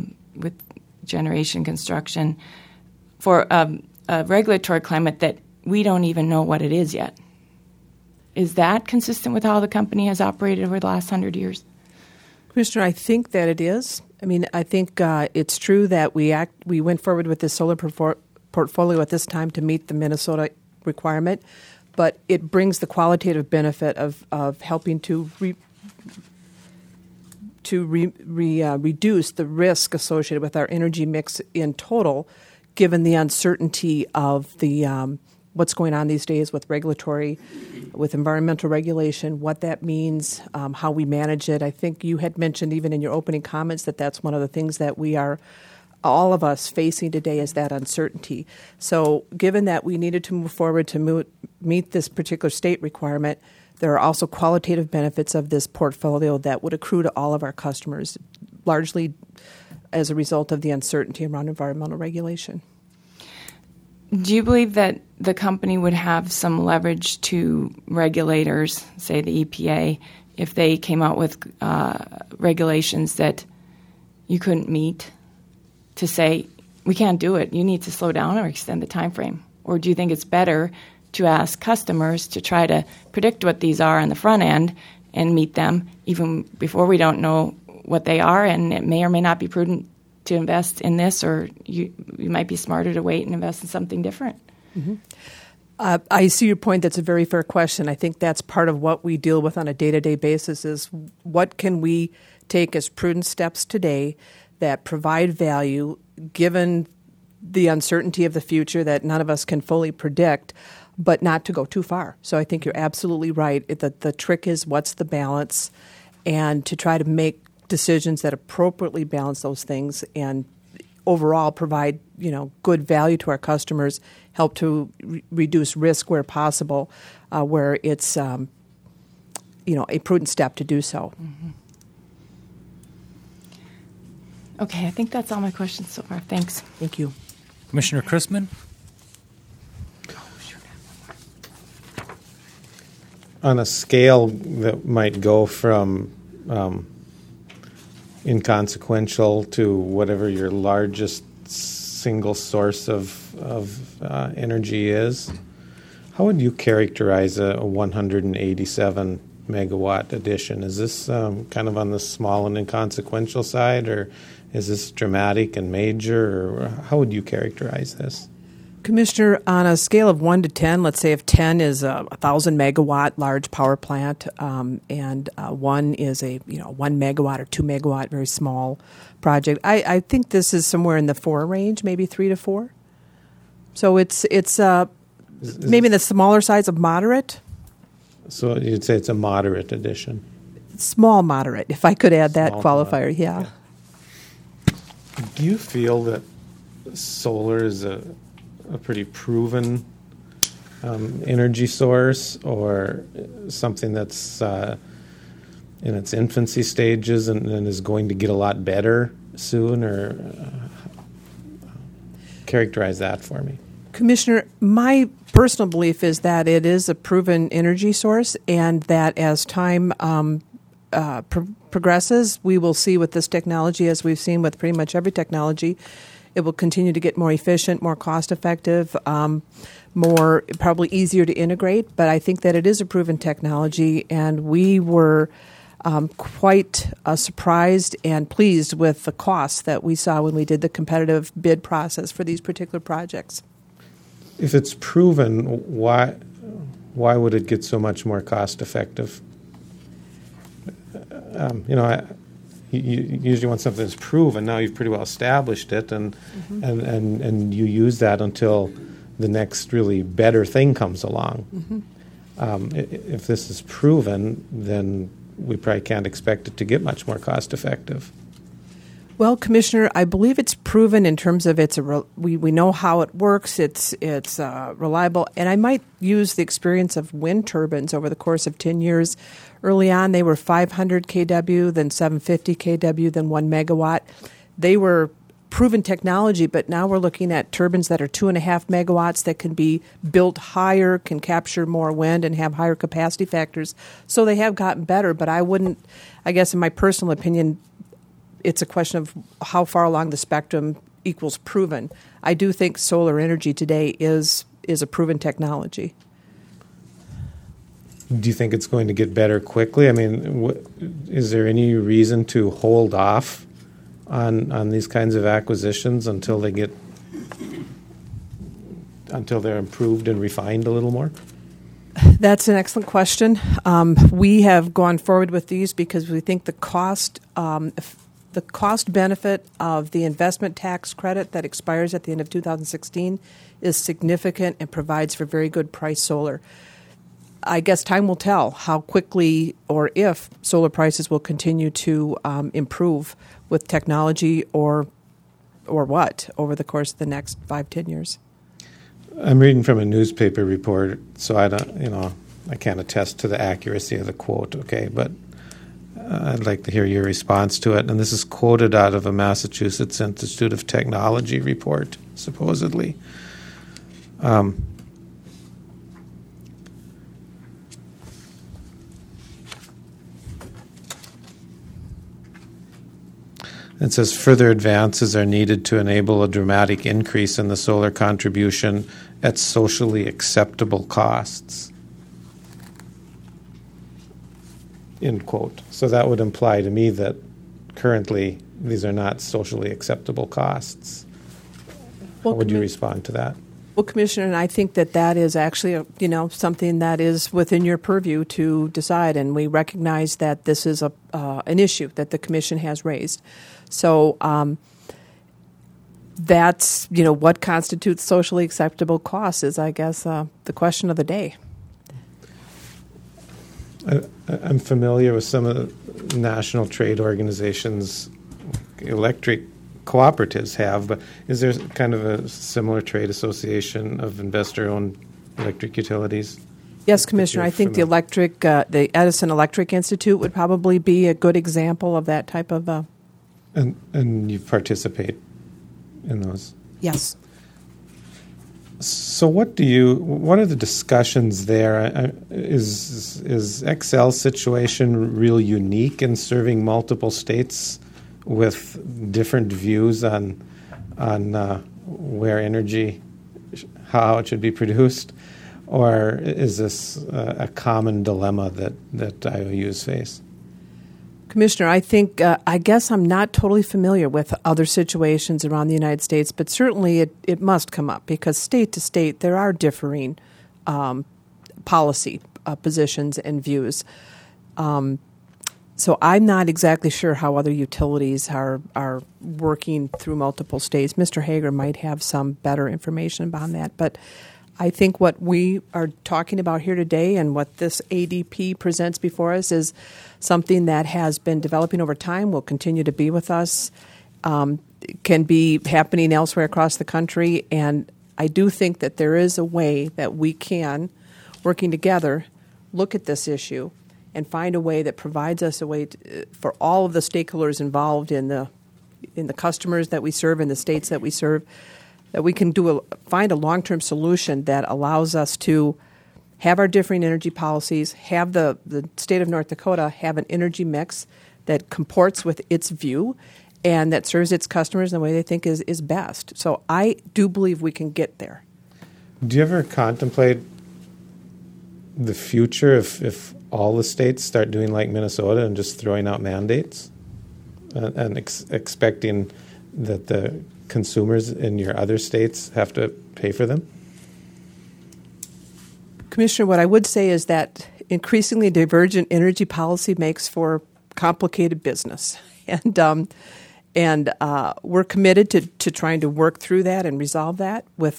construction for a regulatory climate that we don't even know what it is yet? Is that consistent with how the company has operated over the last 100 years? Commissioner, I think that it is. I mean, I think it's true that we went forward with this solar portfolio at this time to meet the Minnesota requirement, but it brings the qualitative benefit of helping to reduce the risk associated with our energy mix in total, given the uncertainty of the what's going on these days with environmental regulation, what that means, how we manage it. I think you had mentioned even in your opening comments that that's one of the things that we are, all of us, facing today is that uncertainty. So given that we needed to move forward to meet this particular state requirement, there are also qualitative benefits of this portfolio that would accrue to all of our customers, largely as a result of the uncertainty around environmental regulation. Do you believe that the company would have some leverage to regulators, say the EPA, if they came out with regulations that you couldn't meet, to say, we can't do it, you need to slow down or extend the time frame? Or do you think it's better to ask customers to try to predict what these are on the front end and meet them even before we don't know what they are, and it may or may not be prudent to invest in this, or you might be smarter to wait and invest in something different? Mm-hmm. I see your point. That's a very fair question. I think that's part of what we deal with on a day-to-day basis is what can we take as prudent steps today that provide value given the uncertainty of the future that none of us can fully predict, but not to go too far. So I think you're absolutely right. The trick is what's the balance, and to try to make decisions that appropriately balance those things and overall provide, good value to our customers, help to reduce risk where possible, where it's, a prudent step to do so. Mm-hmm. Okay, I think that's all my questions so far. Thanks. Thank you. Commissioner Chrisman? On a scale that might go from inconsequential to whatever your largest single source of energy is, how would you characterize a 187 megawatt addition? Is this kind of on the small and inconsequential side, or is this dramatic and major, or how would you characterize this? Commissioner, on a scale of 1 to 10, let's say if 10 is a 1,000 megawatt large power plant, and 1 is a 1 megawatt or 2 megawatt very small project, I think this is somewhere in the 4 range, maybe 3 to 4. So it's maybe the smaller size of moderate. So you'd say it's a moderate addition. Small moderate, if I could add that qualifier, yeah. Do you feel that solar is a pretty proven energy source, or something that's in its infancy stages and is going to get a lot better soon, or characterize that for me? Commissioner, my personal belief is that it is a proven energy source, and that as time progresses, we will see with this technology, as we've seen with pretty much every technology, it will continue to get more efficient, more cost-effective, more probably easier to integrate. But I think that it is a proven technology, and we were quite surprised and pleased with the costs that we saw when we did the competitive bid process for these particular projects. If it's proven, why would it get so much more cost-effective? You usually want something that's proven. Now you've pretty well established it, and you use that until the next really better thing comes along. Mm-hmm. If this is proven, then we probably can't expect it to get much more cost effective. Well, Commissioner, I believe it's proven in terms of we know how it works. It's reliable, and I might use the experience of wind turbines over the course of 10 years. Early on, they were 500 kW, then 750 kW, then 1 megawatt. They were proven technology, but now we're looking at turbines that are 2.5 megawatts that can be built higher, can capture more wind, and have higher capacity factors. So they have gotten better, but I guess in my personal opinion, it's a question of how far along the spectrum equals proven. I do think solar energy today is a proven technology. Do you think it's going to get better quickly? I mean, is there any reason to hold off on these kinds of acquisitions until they're improved and refined a little more? That's an excellent question. We have gone forward with these because we think the cost benefit of the investment tax credit that expires at the end of 2016 is significant and provides for very good price solar. I guess time will tell how quickly or if solar prices will continue to improve with technology or what over the course of the next 5-10 years. I'm reading from a newspaper report, so I can't attest to the accuracy of the quote, okay, but I'd like to hear your response to it. And this is quoted out of a Massachusetts Institute of Technology report, supposedly. It says further advances are needed to enable a dramatic increase in the solar contribution at socially acceptable costs. End quote. So that would imply to me that currently these are not socially acceptable costs. How would you respond to that? Well, Commissioner, and I think that is actually something that is within your purview to decide, and we recognize that this is an issue that the Commission has raised. So that's what constitutes socially acceptable costs is, I guess, the question of the day. I'm familiar with some of the national trade organizations electric cooperatives have, but is there kind of a similar trade association of investor-owned electric utilities? Yes, Commissioner. I think the Edison Electric Institute would probably be a good example of that type of. And you participate in those? Yes. So what are the discussions there? Is Xcel's situation real unique in serving multiple states with different views on where energy, how it should be produced? Or is this a common dilemma that IOUs face? Commissioner, I guess I'm not totally familiar with other situations around the United States, but certainly it must come up because state to state there are differing policy positions and views. So I'm not exactly sure how other utilities are working through multiple states. Mr. Hager might have some better information about that, but I think what we are talking about here today and what this ADP presents before us is something that has been developing over time, will continue to be with us, can be happening elsewhere across the country. And I do think that there is a way that we can, working together, look at this issue and find a way that provides us a way for all of the stakeholders involved in the customers that we serve, in the states that we serve, that we can find a long-term solution that allows us to have our differing energy policies, have the state of North Dakota have an energy mix that comports with its view and that serves its customers in the way they think is best. So I do believe we can get there. Do you ever contemplate the future if all the states start doing like Minnesota and just throwing out mandates and expecting that the consumers in your other states have to pay for them? Commissioner, what I would say is that increasingly divergent energy policy makes for complicated business. And we're committed to trying to work through that and resolve that with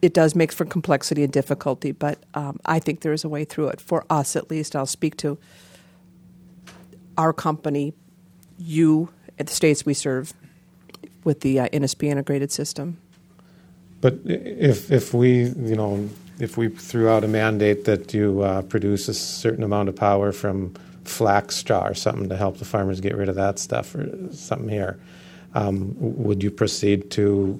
it does make for complexity and difficulty, but I think there is a way through it. For us, at least, I'll speak to our company, you, at the states we serve, with the NSP integrated system. But if we threw out a mandate that you produce a certain amount of power from flax straw or something to help the farmers get rid of that stuff or something here, would you proceed to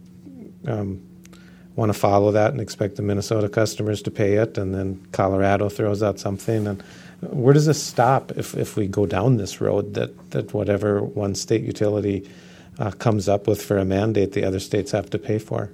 want to follow that and expect the Minnesota customers to pay it, and then Colorado throws out something? And where does this stop if we go down this road that whatever one state utility comes up with for a mandate, the other states have to pay for?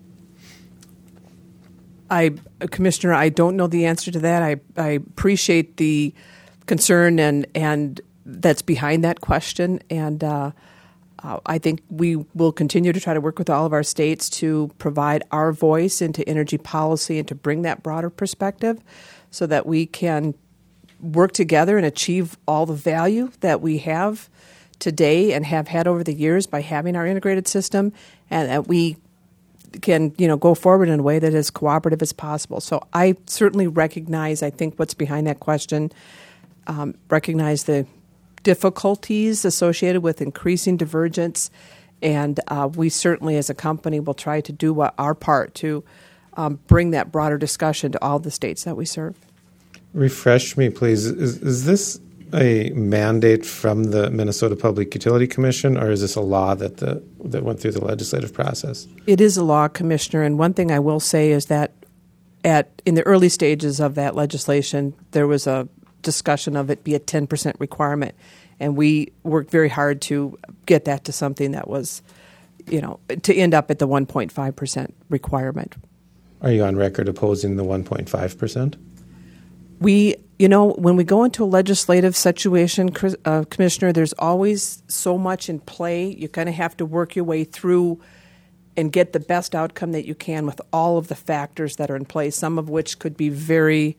Commissioner, I don't know the answer to that. I appreciate the concern and that's behind that question, and I think we will continue to try to work with all of our states to provide our voice into energy policy and to bring that broader perspective so that we can work together and achieve all the value that we have today and have had over the years by having our integrated system, and that we can go forward in a way that is cooperative as possible. So I certainly recognize, I think, what's behind that question, recognize the difficulties associated with increasing divergence, and we certainly as a company will try to do our part to bring that broader discussion to all the states that we serve. Refresh me, please. Is this a mandate from the Minnesota Public Utility Commission, or is this a law that went through the legislative process? It is a law, Commissioner, and one thing I will say is that in the early stages of that legislation, there was a discussion of it be a 10% requirement, and we worked very hard to get that to something that was, to end up at the 1.5% requirement. Are you on record opposing the 1.5%? We, when we go into a legislative situation, Commissioner, there's always so much in play. You kind of have to work your way through and get the best outcome that you can with all of the factors that are in place, some of which could be very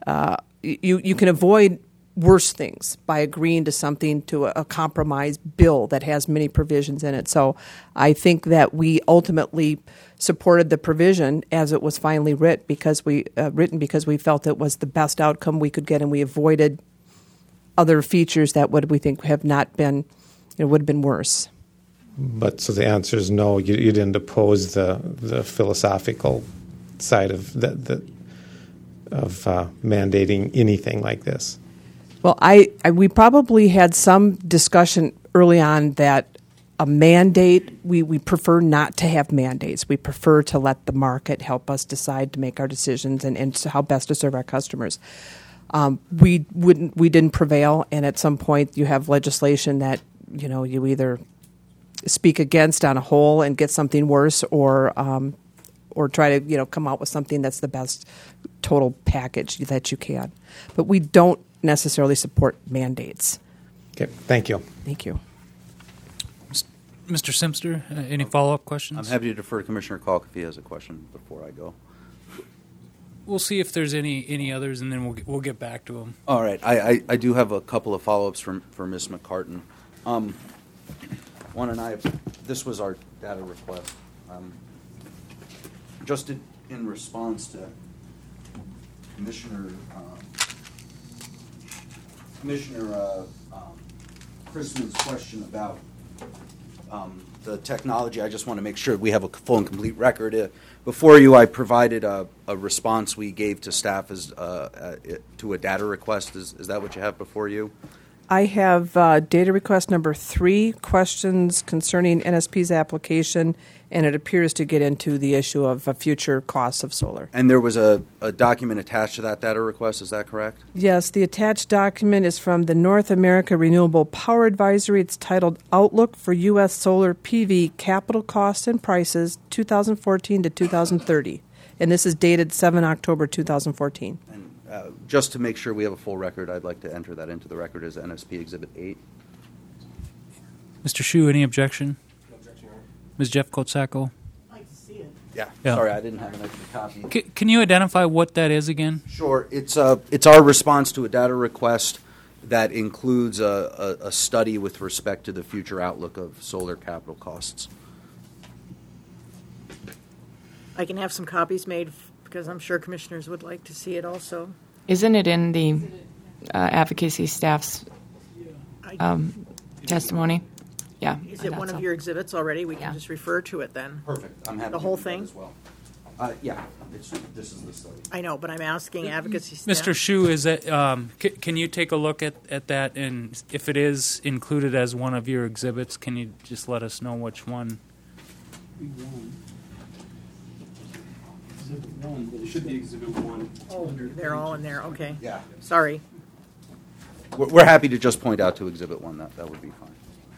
you can avoid worse things by agreeing to something, to a compromise bill that has many provisions in it. So I think that we ultimately supported the provision as it was finally written because we felt it was the best outcome we could get, and we avoided other features that we think have not been, would have been worse. But so the answer is no. You didn't oppose the philosophical side of mandating anything like this. Well, we probably had some discussion early on that a mandate, we prefer not to have mandates. We prefer to let the market help us decide to make our decisions and how best to serve our customers. We didn't prevail, and at some point you have legislation that you either speak against on a whole and get something worse, or try to come out with something that's the best total package that you can. But we don't necessarily support mandates. Okay, thank you. Thank you. Mr. Simster, any follow-up questions? I'm happy to defer to Commissioner Kalk if he has a question before I go. We'll see if there's any others, and then we'll get back to them. All right. I do have a couple of follow-ups for Ms. McCartan. This was our data request. Just in response to Commissioner Chrisman's question about the technology, I just want to make sure we have a full and complete record. Before you, I provided a response we gave to staff to a data request. Is that what you have before you? I have data request number 3, questions concerning NSP's application, and it appears to get into the issue of future costs of solar. And there was a document attached to that data request, is that correct? Yes, the attached document is from the North America Renewable Power Advisory. It's titled Outlook for U.S. Solar PV Capital Costs and Prices 2014 to 2030. And this is dated 7 October 2014. And just to make sure we have a full record, I'd like to enter that into the record as NSP Exhibit 8. Mr. Hsu, any objection? No objection, Your Honor. Ms. Jeff Kotsako? I'd like to see it. Yeah, sorry, I didn't have an extra copy. Can you identify what that is again? Sure. It's our response to a data request that includes a study with respect to the future outlook of solar capital costs. I can have some copies made because I'm sure commissioners would like to see it also. Isn't it in the advocacy staff's testimony? Yeah. Is I it thought one so. of your exhibits already? We Yeah. can just refer to it then. Perfect. I'm happy The to whole do that thing? as well. Yeah, this is the study. I know, but I'm asking advocacy staff. Mr. Shu, is that can you take a look at that, and if it is included as one of your exhibits, can you just let us know which one? Exhibit 1, but it should be Exhibit 1. Oh, they're all in there. Okay. Yeah. Sorry. We're happy to just point out to Exhibit 1. That would be fine.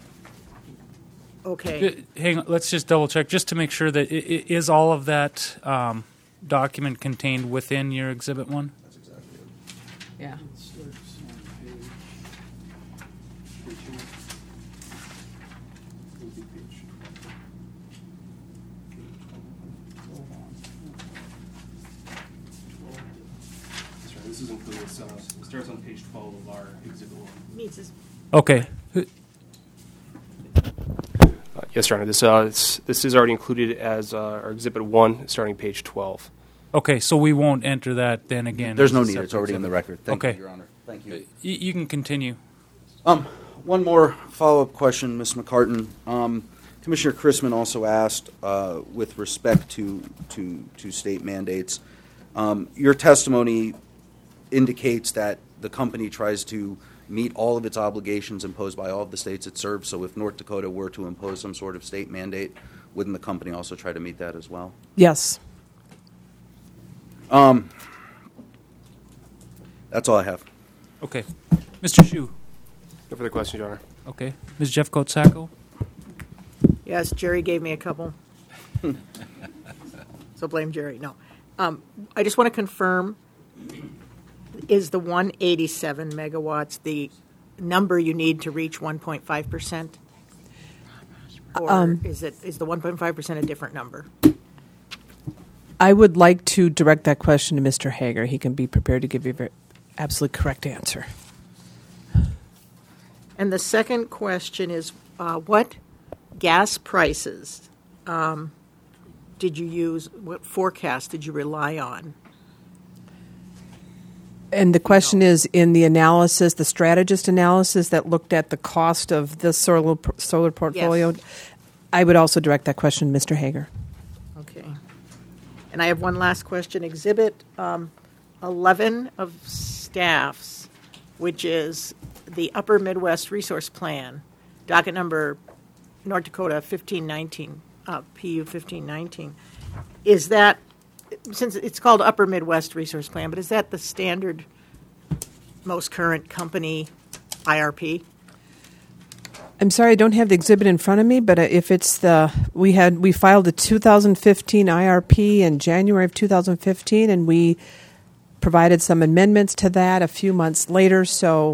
Okay. Hang on, let's just double check just to make sure that is all of that document contained within your Exhibit 1? That's exactly it. Yeah. It starts on page 1. Would be page 12 on. That's right, this is included. So it starts on page 12 of our Exhibit 1. Needs this. Okay. Yes, Your Honor. This is already included as our Exhibit 1, starting page 12. Okay, so we won't enter that then again. There's as no a need. separate It's already in the exhibit. record. Thank Okay. you, Your Honor. Thank you. You can continue. One more follow-up question, Ms. McCartan. Commissioner Chrisman also asked, with respect to state mandates, your testimony indicates that the company tries to meet all of its obligations imposed by all of the states it serves. So if North Dakota were to impose some sort of state mandate, wouldn't the company also try to meet that as well? Yes. That's all I have. Okay. Mr. Shu. No further questions, Your Honor. Okay. Ms. Jeffcoat-Sacco. Yes, Jerry gave me a couple. So blame Jerry. No. I just want to confirm, is the 187 megawatts the number you need to reach 1.5%? Or is the 1.5% a different number? I would like to direct that question to Mr. Hager. He can be prepared to give you an absolutely correct answer. And the second question is, what gas prices did you use? What forecast did you rely on? And the question is, in the analysis, the strategist analysis that looked at the cost of this solar portfolio, Yes. I would also direct that question to Mr. Hager. Okay. And I have one last question. Exhibit 11 of staff's, which is the Upper Midwest Resource Plan, docket number North Dakota 1519, PU 1519. Is that, since it's called Upper Midwest Resource Plan, but is that the standard, most current company IRP? I'm sorry, I don't have the exhibit in front of me, but if it's we filed the 2015 IRP in January of 2015, and we provided some amendments to that a few months later, so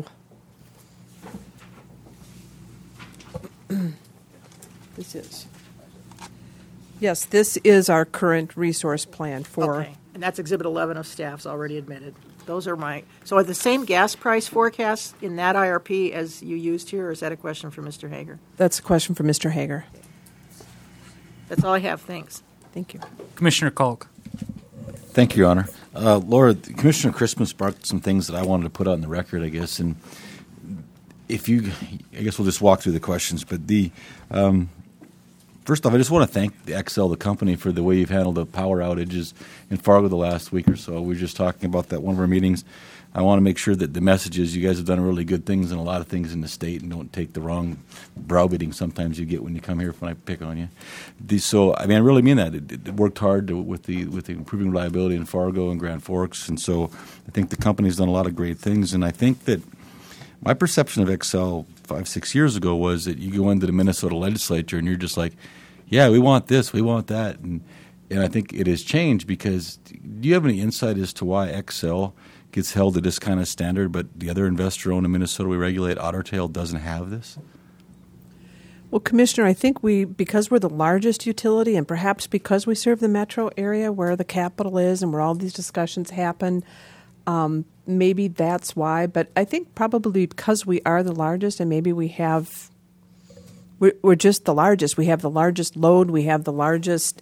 this is our current resource plan for. Okay. And that's Exhibit 11 of staff's already admitted. Those are so are the same gas price forecasts in that IRP as you used here, or is that a question for Mr. Hager? That's a question for Mr. Hager. That's all I have. Thanks. Thank you. Commissioner Kalk. Thank you, Your Honor. Laura, Commissioner Christmas sparked some things that I wanted to put on the record, I guess. And I guess we'll just walk through the questions. But first off, I just want to thank the Xcel, the company, for the way you've handled the power outages in Fargo the last week or so. We were just talking about that one of our meetings. I want to make sure that the message is you guys have done really good things and a lot of things in the state, and don't take the wrong browbeating sometimes you get when you come here when I pick on you. I really mean that. It worked hard with the improving reliability in Fargo and Grand Forks, and so I think the company's done a lot of great things. And I think that my perception of Xcel 5-6 years ago was that you go into the Minnesota legislature and you're just like, yeah, we want this, we want that. And I think it has changed because do you have any insight as to why Xcel gets held to this kind of standard, but the other investor-owned in Minnesota we regulate, Otter Tail, doesn't have this? Well, Commissioner, I think because we're the largest utility and perhaps because we serve the metro area where the capital is and where all these discussions happen, maybe that's why. But I think probably because we are the largest and maybe we're just the largest. We have the largest load. We have the largest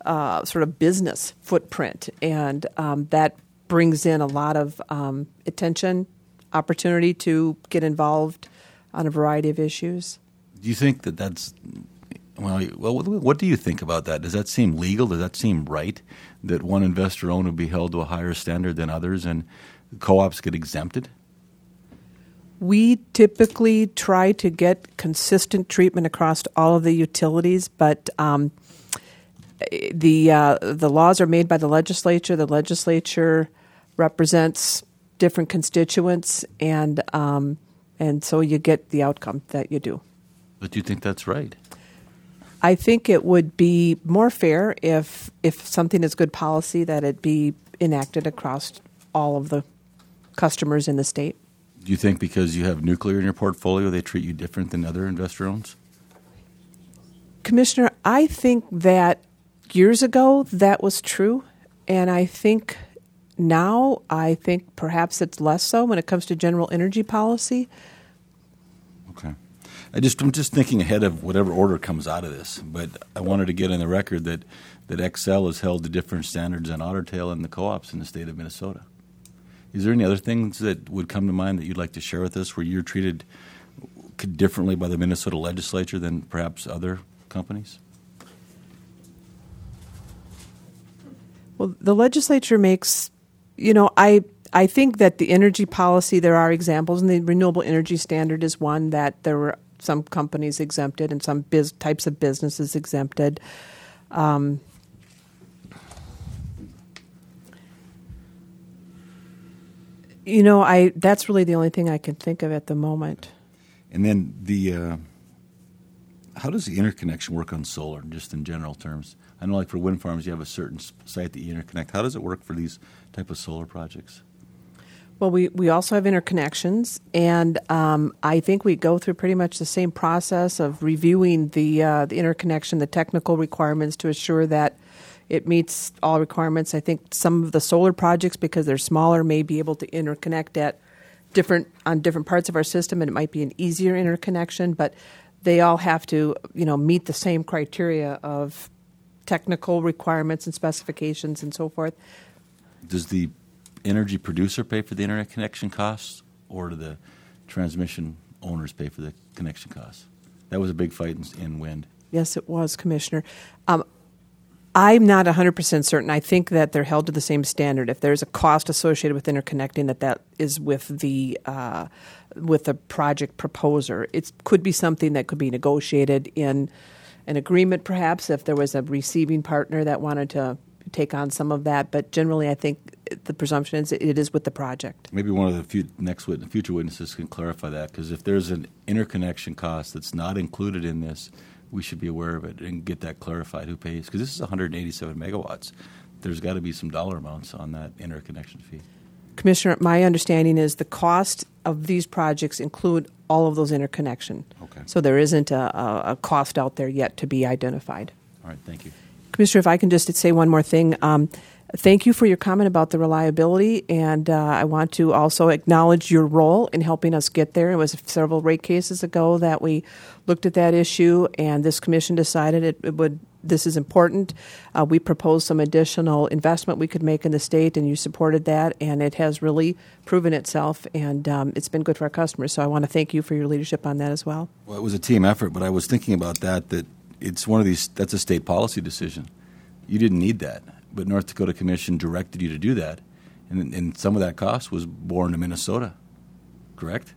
sort of business footprint, and that brings in a lot of attention, opportunity to get involved on a variety of issues. Do you think that that's well? What do you think about that? Does that seem legal? Does that seem right that one investor owned would be held to a higher standard than others, and co-ops get exempted? We typically try to get consistent treatment across all of the utilities, but the laws are made by the legislature. The legislature represents different constituents, and so you get the outcome that you do. But do you think that's right? I think it would be more fair if something is good policy that it be enacted across all of the customers in the state. Do you think because you have nuclear in your portfolio, they treat you different than other investor owns? Commissioner, I think that years ago that was true, and I think now perhaps it's less so when it comes to general energy policy. Okay. I'm just thinking ahead of whatever order comes out of this, but I wanted to get in the record that Xcel is held to different standards than Otter Tail and the co-ops in the state of Minnesota. Is there any other things that would come to mind that you'd like to share with us where you're treated differently by the Minnesota legislature than perhaps other companies? Well, the legislature makes, I think that the energy policy, there are examples, and the renewable energy standard is one that there were some companies exempted and some types of businesses exempted. That's really the only thing I can think of at the moment. And then how does the interconnection work on solar, just in general terms? I know, like for wind farms, you have a certain site that you interconnect. How does it work for these type of solar projects? Well, we also have interconnections, and I think we go through pretty much the same process of reviewing the interconnection, the technical requirements to assure that it meets all requirements. I think some of the solar projects, because they're smaller, may be able to interconnect on different parts of our system, and it might be an easier interconnection, but they all have to, meet the same criteria of technical requirements and specifications and so forth. Does the energy producer pay for the internet connection costs, or do the transmission owners pay for the connection costs? That was a big fight in wind. Yes, it was, Commissioner. I'm not 100% certain. I think that they're held to the same standard. If there's a cost associated with interconnecting, that is with the project proposer. It could be something that could be negotiated in an agreement, perhaps, if there was a receiving partner that wanted to take on some of that. But generally, I think the presumption is it is with the project. Maybe one of the future witnesses can clarify that, because if there's an interconnection cost that's not included in this, we should be aware of it and get that clarified. Who pays? Because this is 187 megawatts. There's got to be some dollar amounts on that interconnection fee. Commissioner, my understanding is the cost of these projects include all of those interconnection. Okay. So there isn't a cost out there yet to be identified. All right, thank you. Commissioner, if I can just say one more thing. Thank you for your comment about the reliability, and I want to also acknowledge your role in helping us get there. It was several rate cases ago that we looked at that issue, and this commission decided this is important. We proposed some additional investment we could make in the state, and you supported that, and it has really proven itself, and it's been good for our customers. So I want to thank you for your leadership on that as well. Well, it was a team effort, but I was thinking about that it's one of these, that's a state policy decision. You didn't need that, but North Dakota Commission directed you to do that, and some of that cost was borne to Minnesota, correct?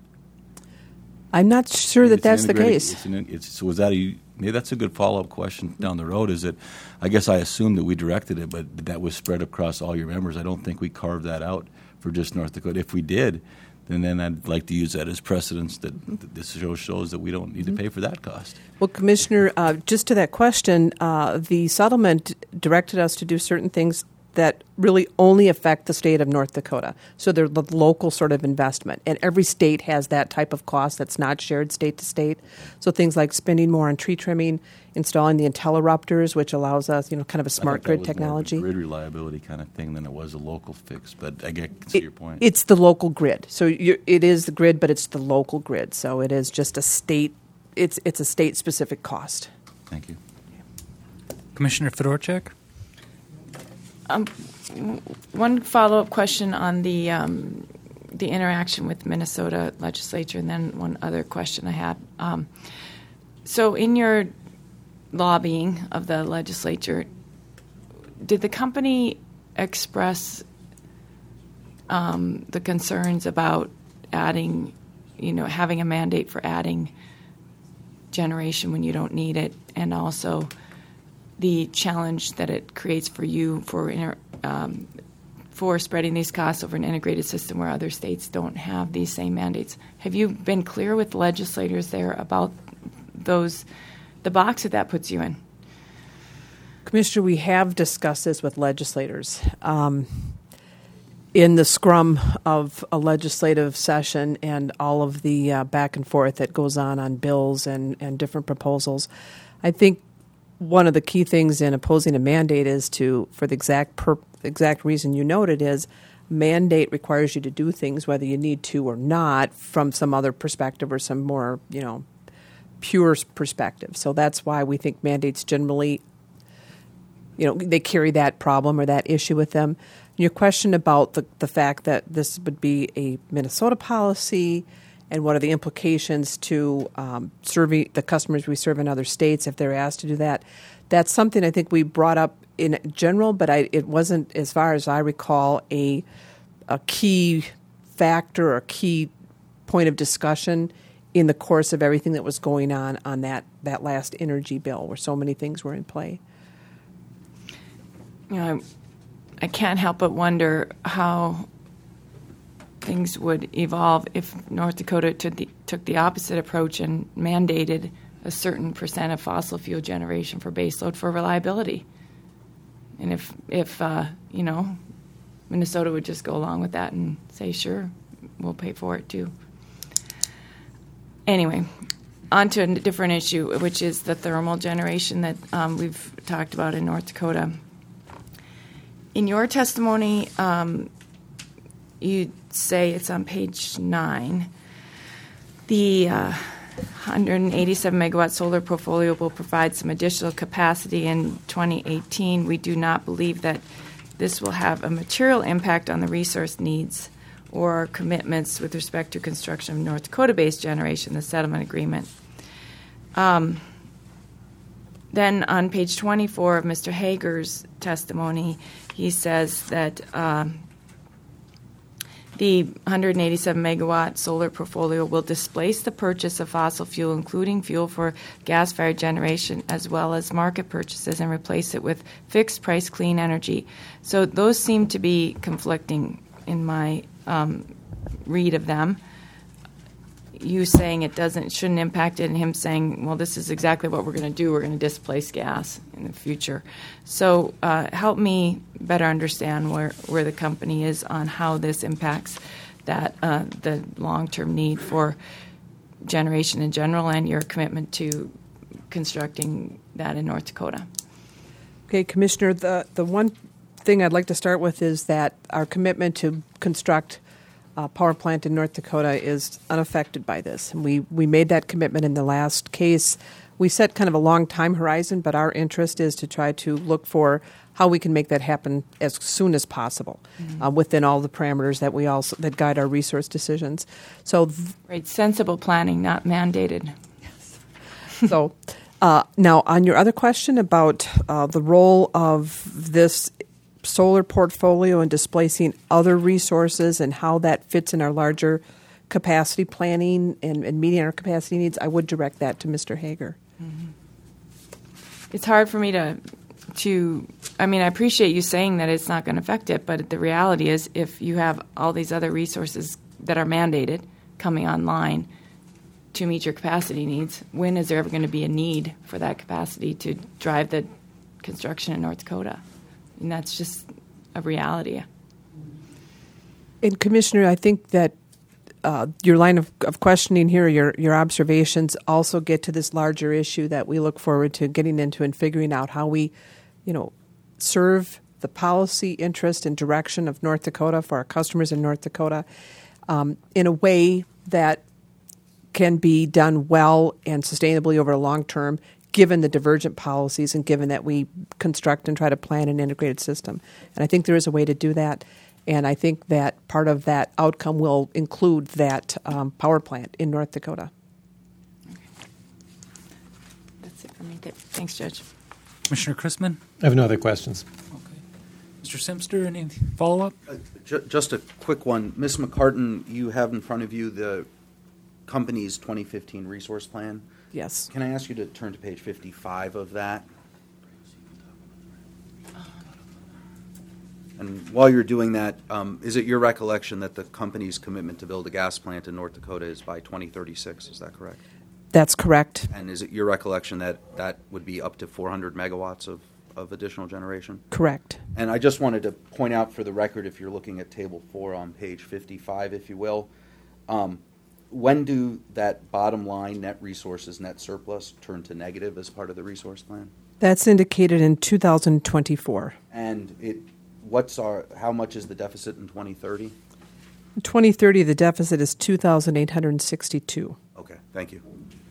I'm not sure that that's the case. So was that maybe that's a good follow-up question down the road, is that I guess I assumed that we directed it, but that was spread across all your members. I don't think we carved that out for just North Dakota. If we did, then I'd like to use that as precedence that this shows that we don't need to pay for that cost. Well, Commissioner, just to that question, the settlement directed us to do certain things that really only affect the state of North Dakota. So they're the local sort of investment. And every state has that type of cost that's not shared state to state. So things like spending more on tree trimming, installing the interrupters, which allows us, kind of a smart grid technology. More of a grid reliability kind of thing than it was a local fix. But I can see your point. It's the local grid. So it is the grid, but it's the local grid. So it is just a state. It's a state-specific cost. Thank you. Commissioner Fedorchak? One follow-up question on the interaction with Minnesota legislature, and then one other question I had. So in your lobbying of the legislature, did the company express the concerns about adding, having a mandate for adding generation when you don't need it, and also the challenge that it creates for you for spreading these costs over an integrated system where other states don't have these same mandates? Have you been clear with legislators there about the box that puts you in? Commissioner, we have discussed this with legislators. In the scrum of a legislative session and all of the back and forth that goes on bills and different proposals, I think one of the key things in opposing a mandate is for the exact reason you noted is mandate requires you to do things whether you need to or not from some other perspective or some more, pure perspective. So that's why we think mandates generally, they carry that problem or that issue with them. Your question about the fact that this would be a Minnesota policy and what are the implications to serving the customers we serve in other states if they're asked to do that, that's something I think we brought up in general, but it wasn't, as far as I recall, a key factor or key point of discussion in the course of everything that was going on that last energy bill where so many things were in play. I can't help but wonder how things would evolve if North Dakota took the opposite approach and mandated a certain percent of fossil fuel generation for baseload for reliability. And if Minnesota would just go along with that and say, sure, we'll pay for it too. Anyway, on to a different issue, which is the thermal generation that we've talked about in North Dakota. In your testimony, you say, it's on page 9, the 187 megawatt solar portfolio will provide some additional capacity in 2018. We do not believe that this will have a material impact on the resource needs or our commitments with respect to construction of North Dakota-based generation, the settlement agreement. Then on page 24 of Mr. Hager's testimony, he says that the 187 megawatt solar portfolio will displace the purchase of fossil fuel, including fuel for gas-fired generation, as well as market purchases, and replace it with fixed-price clean energy. So those seem to be conflicting in my read of them. You saying it shouldn't impact it, and him saying, well, this is exactly what we're going to do. We're going to displace gas in the future. So help me better understand where the company is on how this impacts the long-term need for generation in general and your commitment to constructing that in North Dakota. Okay, Commissioner, the one thing I'd like to start with is that our commitment to construct a power plant in North Dakota is unaffected by this. And we made that commitment in the last case. We set kind of a long time horizon, but our interest is to try to look for how we can make that happen as soon as possible, within all the parameters that guide our resource decisions. So, right, sensible planning, not mandated. Yes. So, now on your other question about the role of this solar portfolio and displacing other resources and how that fits in our larger capacity planning and meeting our capacity needs, I would direct that to Mr. Hager. Mm-hmm. It's hard for me to I appreciate you saying that it's not going to affect it, but the reality is if you have all these other resources that are mandated coming online to meet your capacity needs, when is there ever going to be a need for that capacity to drive the construction in North Dakota? And that's just a reality. And Commissioner, I think that your line of questioning here, your observations also get to this larger issue that we look forward to getting into and figuring out how we, serve the policy interest and direction of North Dakota for our customers in North Dakota in a way that can be done well and sustainably over a long term, given the divergent policies and given that we construct and try to plan an integrated system. And I think there is a way to do that. And I think that part of that outcome will include that power plant in North Dakota. That's it for me. Thanks, Judge. Commissioner Chrisman? I have no other questions. Okay. Mr. Simster, any follow-up? Just a quick one. Ms. McCartan, you have in front of you the company's 2015 resource plan. Yes. Can I ask you to turn to page 55 of that? And while you're doing that, is it your recollection that the company's commitment to build a gas plant in North Dakota is by 2036? Is that correct? That's correct. And is it your recollection that that would be up to 400 megawatts of additional generation? Correct. And I just wanted to point out for the record, if you're looking at Table 4 on page 55, if you will, when do that bottom line, net resources, net surplus, turn to negative as part of the resource plan? That's indicated in 2024. And how much is the deficit in 2030? In 2030, the deficit is 2,862. Okay, thank you.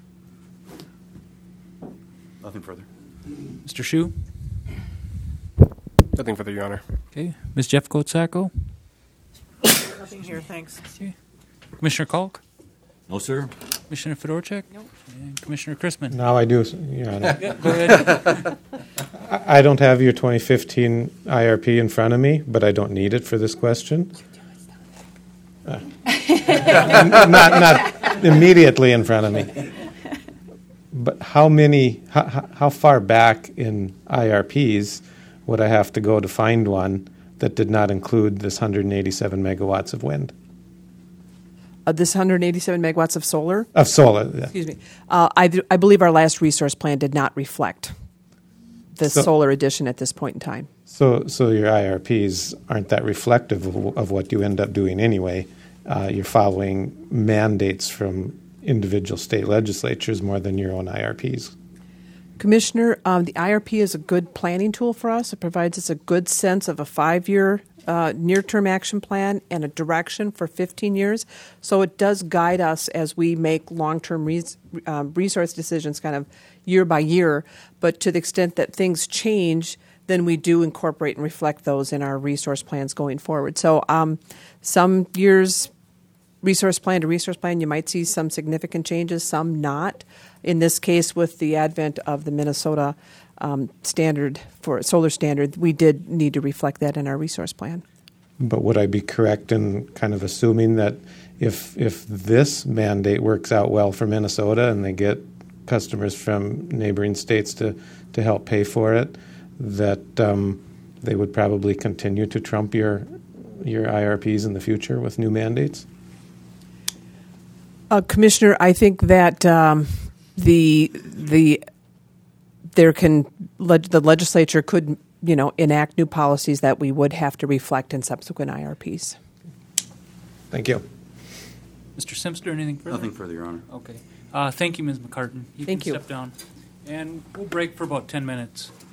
Nothing further. Mr. Shu? Nothing further, Your Honor. Okay. Ms. Jeffcoat-Sacco? Nothing here, thanks. Okay. Commissioner Kalk? No, sir. Commissioner Fedorchak? Nope. And Commissioner Chrisman? Now I do, Your Honor. Yeah, go ahead. I don't have your 2015 IRP in front of me, but I don't need it for this question. Not immediately in front of me. But how far back in IRPs would I have to go to find one that did not include this 187 megawatts of wind? This 187 megawatts of solar? Of solar, yeah. Excuse me. I believe our last resource plan did not reflect the solar addition at this point in time. So your IRPs aren't that reflective of what you end up doing anyway. You're following mandates from individual state legislatures more than your own IRPs. Commissioner, the IRP is a good planning tool for us. It provides us a good sense of a 5-year near-term action plan and a direction for 15 years. So it does guide us as we make long-term resource decisions kind of year by year. But to the extent that things change, then we do incorporate and reflect those in our resource plans going forward. So some years, resource plan to resource plan, you might see some significant changes, some not. In this case, with the advent of the Minnesota standard for solar standard, we did need to reflect that in our resource plan. But would I be correct in kind of assuming that if this mandate works out well for Minnesota and they get customers from neighboring states to help pay for it, that they would probably continue to trump your IRPs in the future with new mandates? Commissioner, I think that the legislature could, enact new policies that we would have to reflect in subsequent IRPs. Thank you. Mr. Simster, anything further? Nothing further, Your Honor. Okay. Thank you, Ms. McCartan. You Thank can you. step down. And we'll break for about 10 minutes.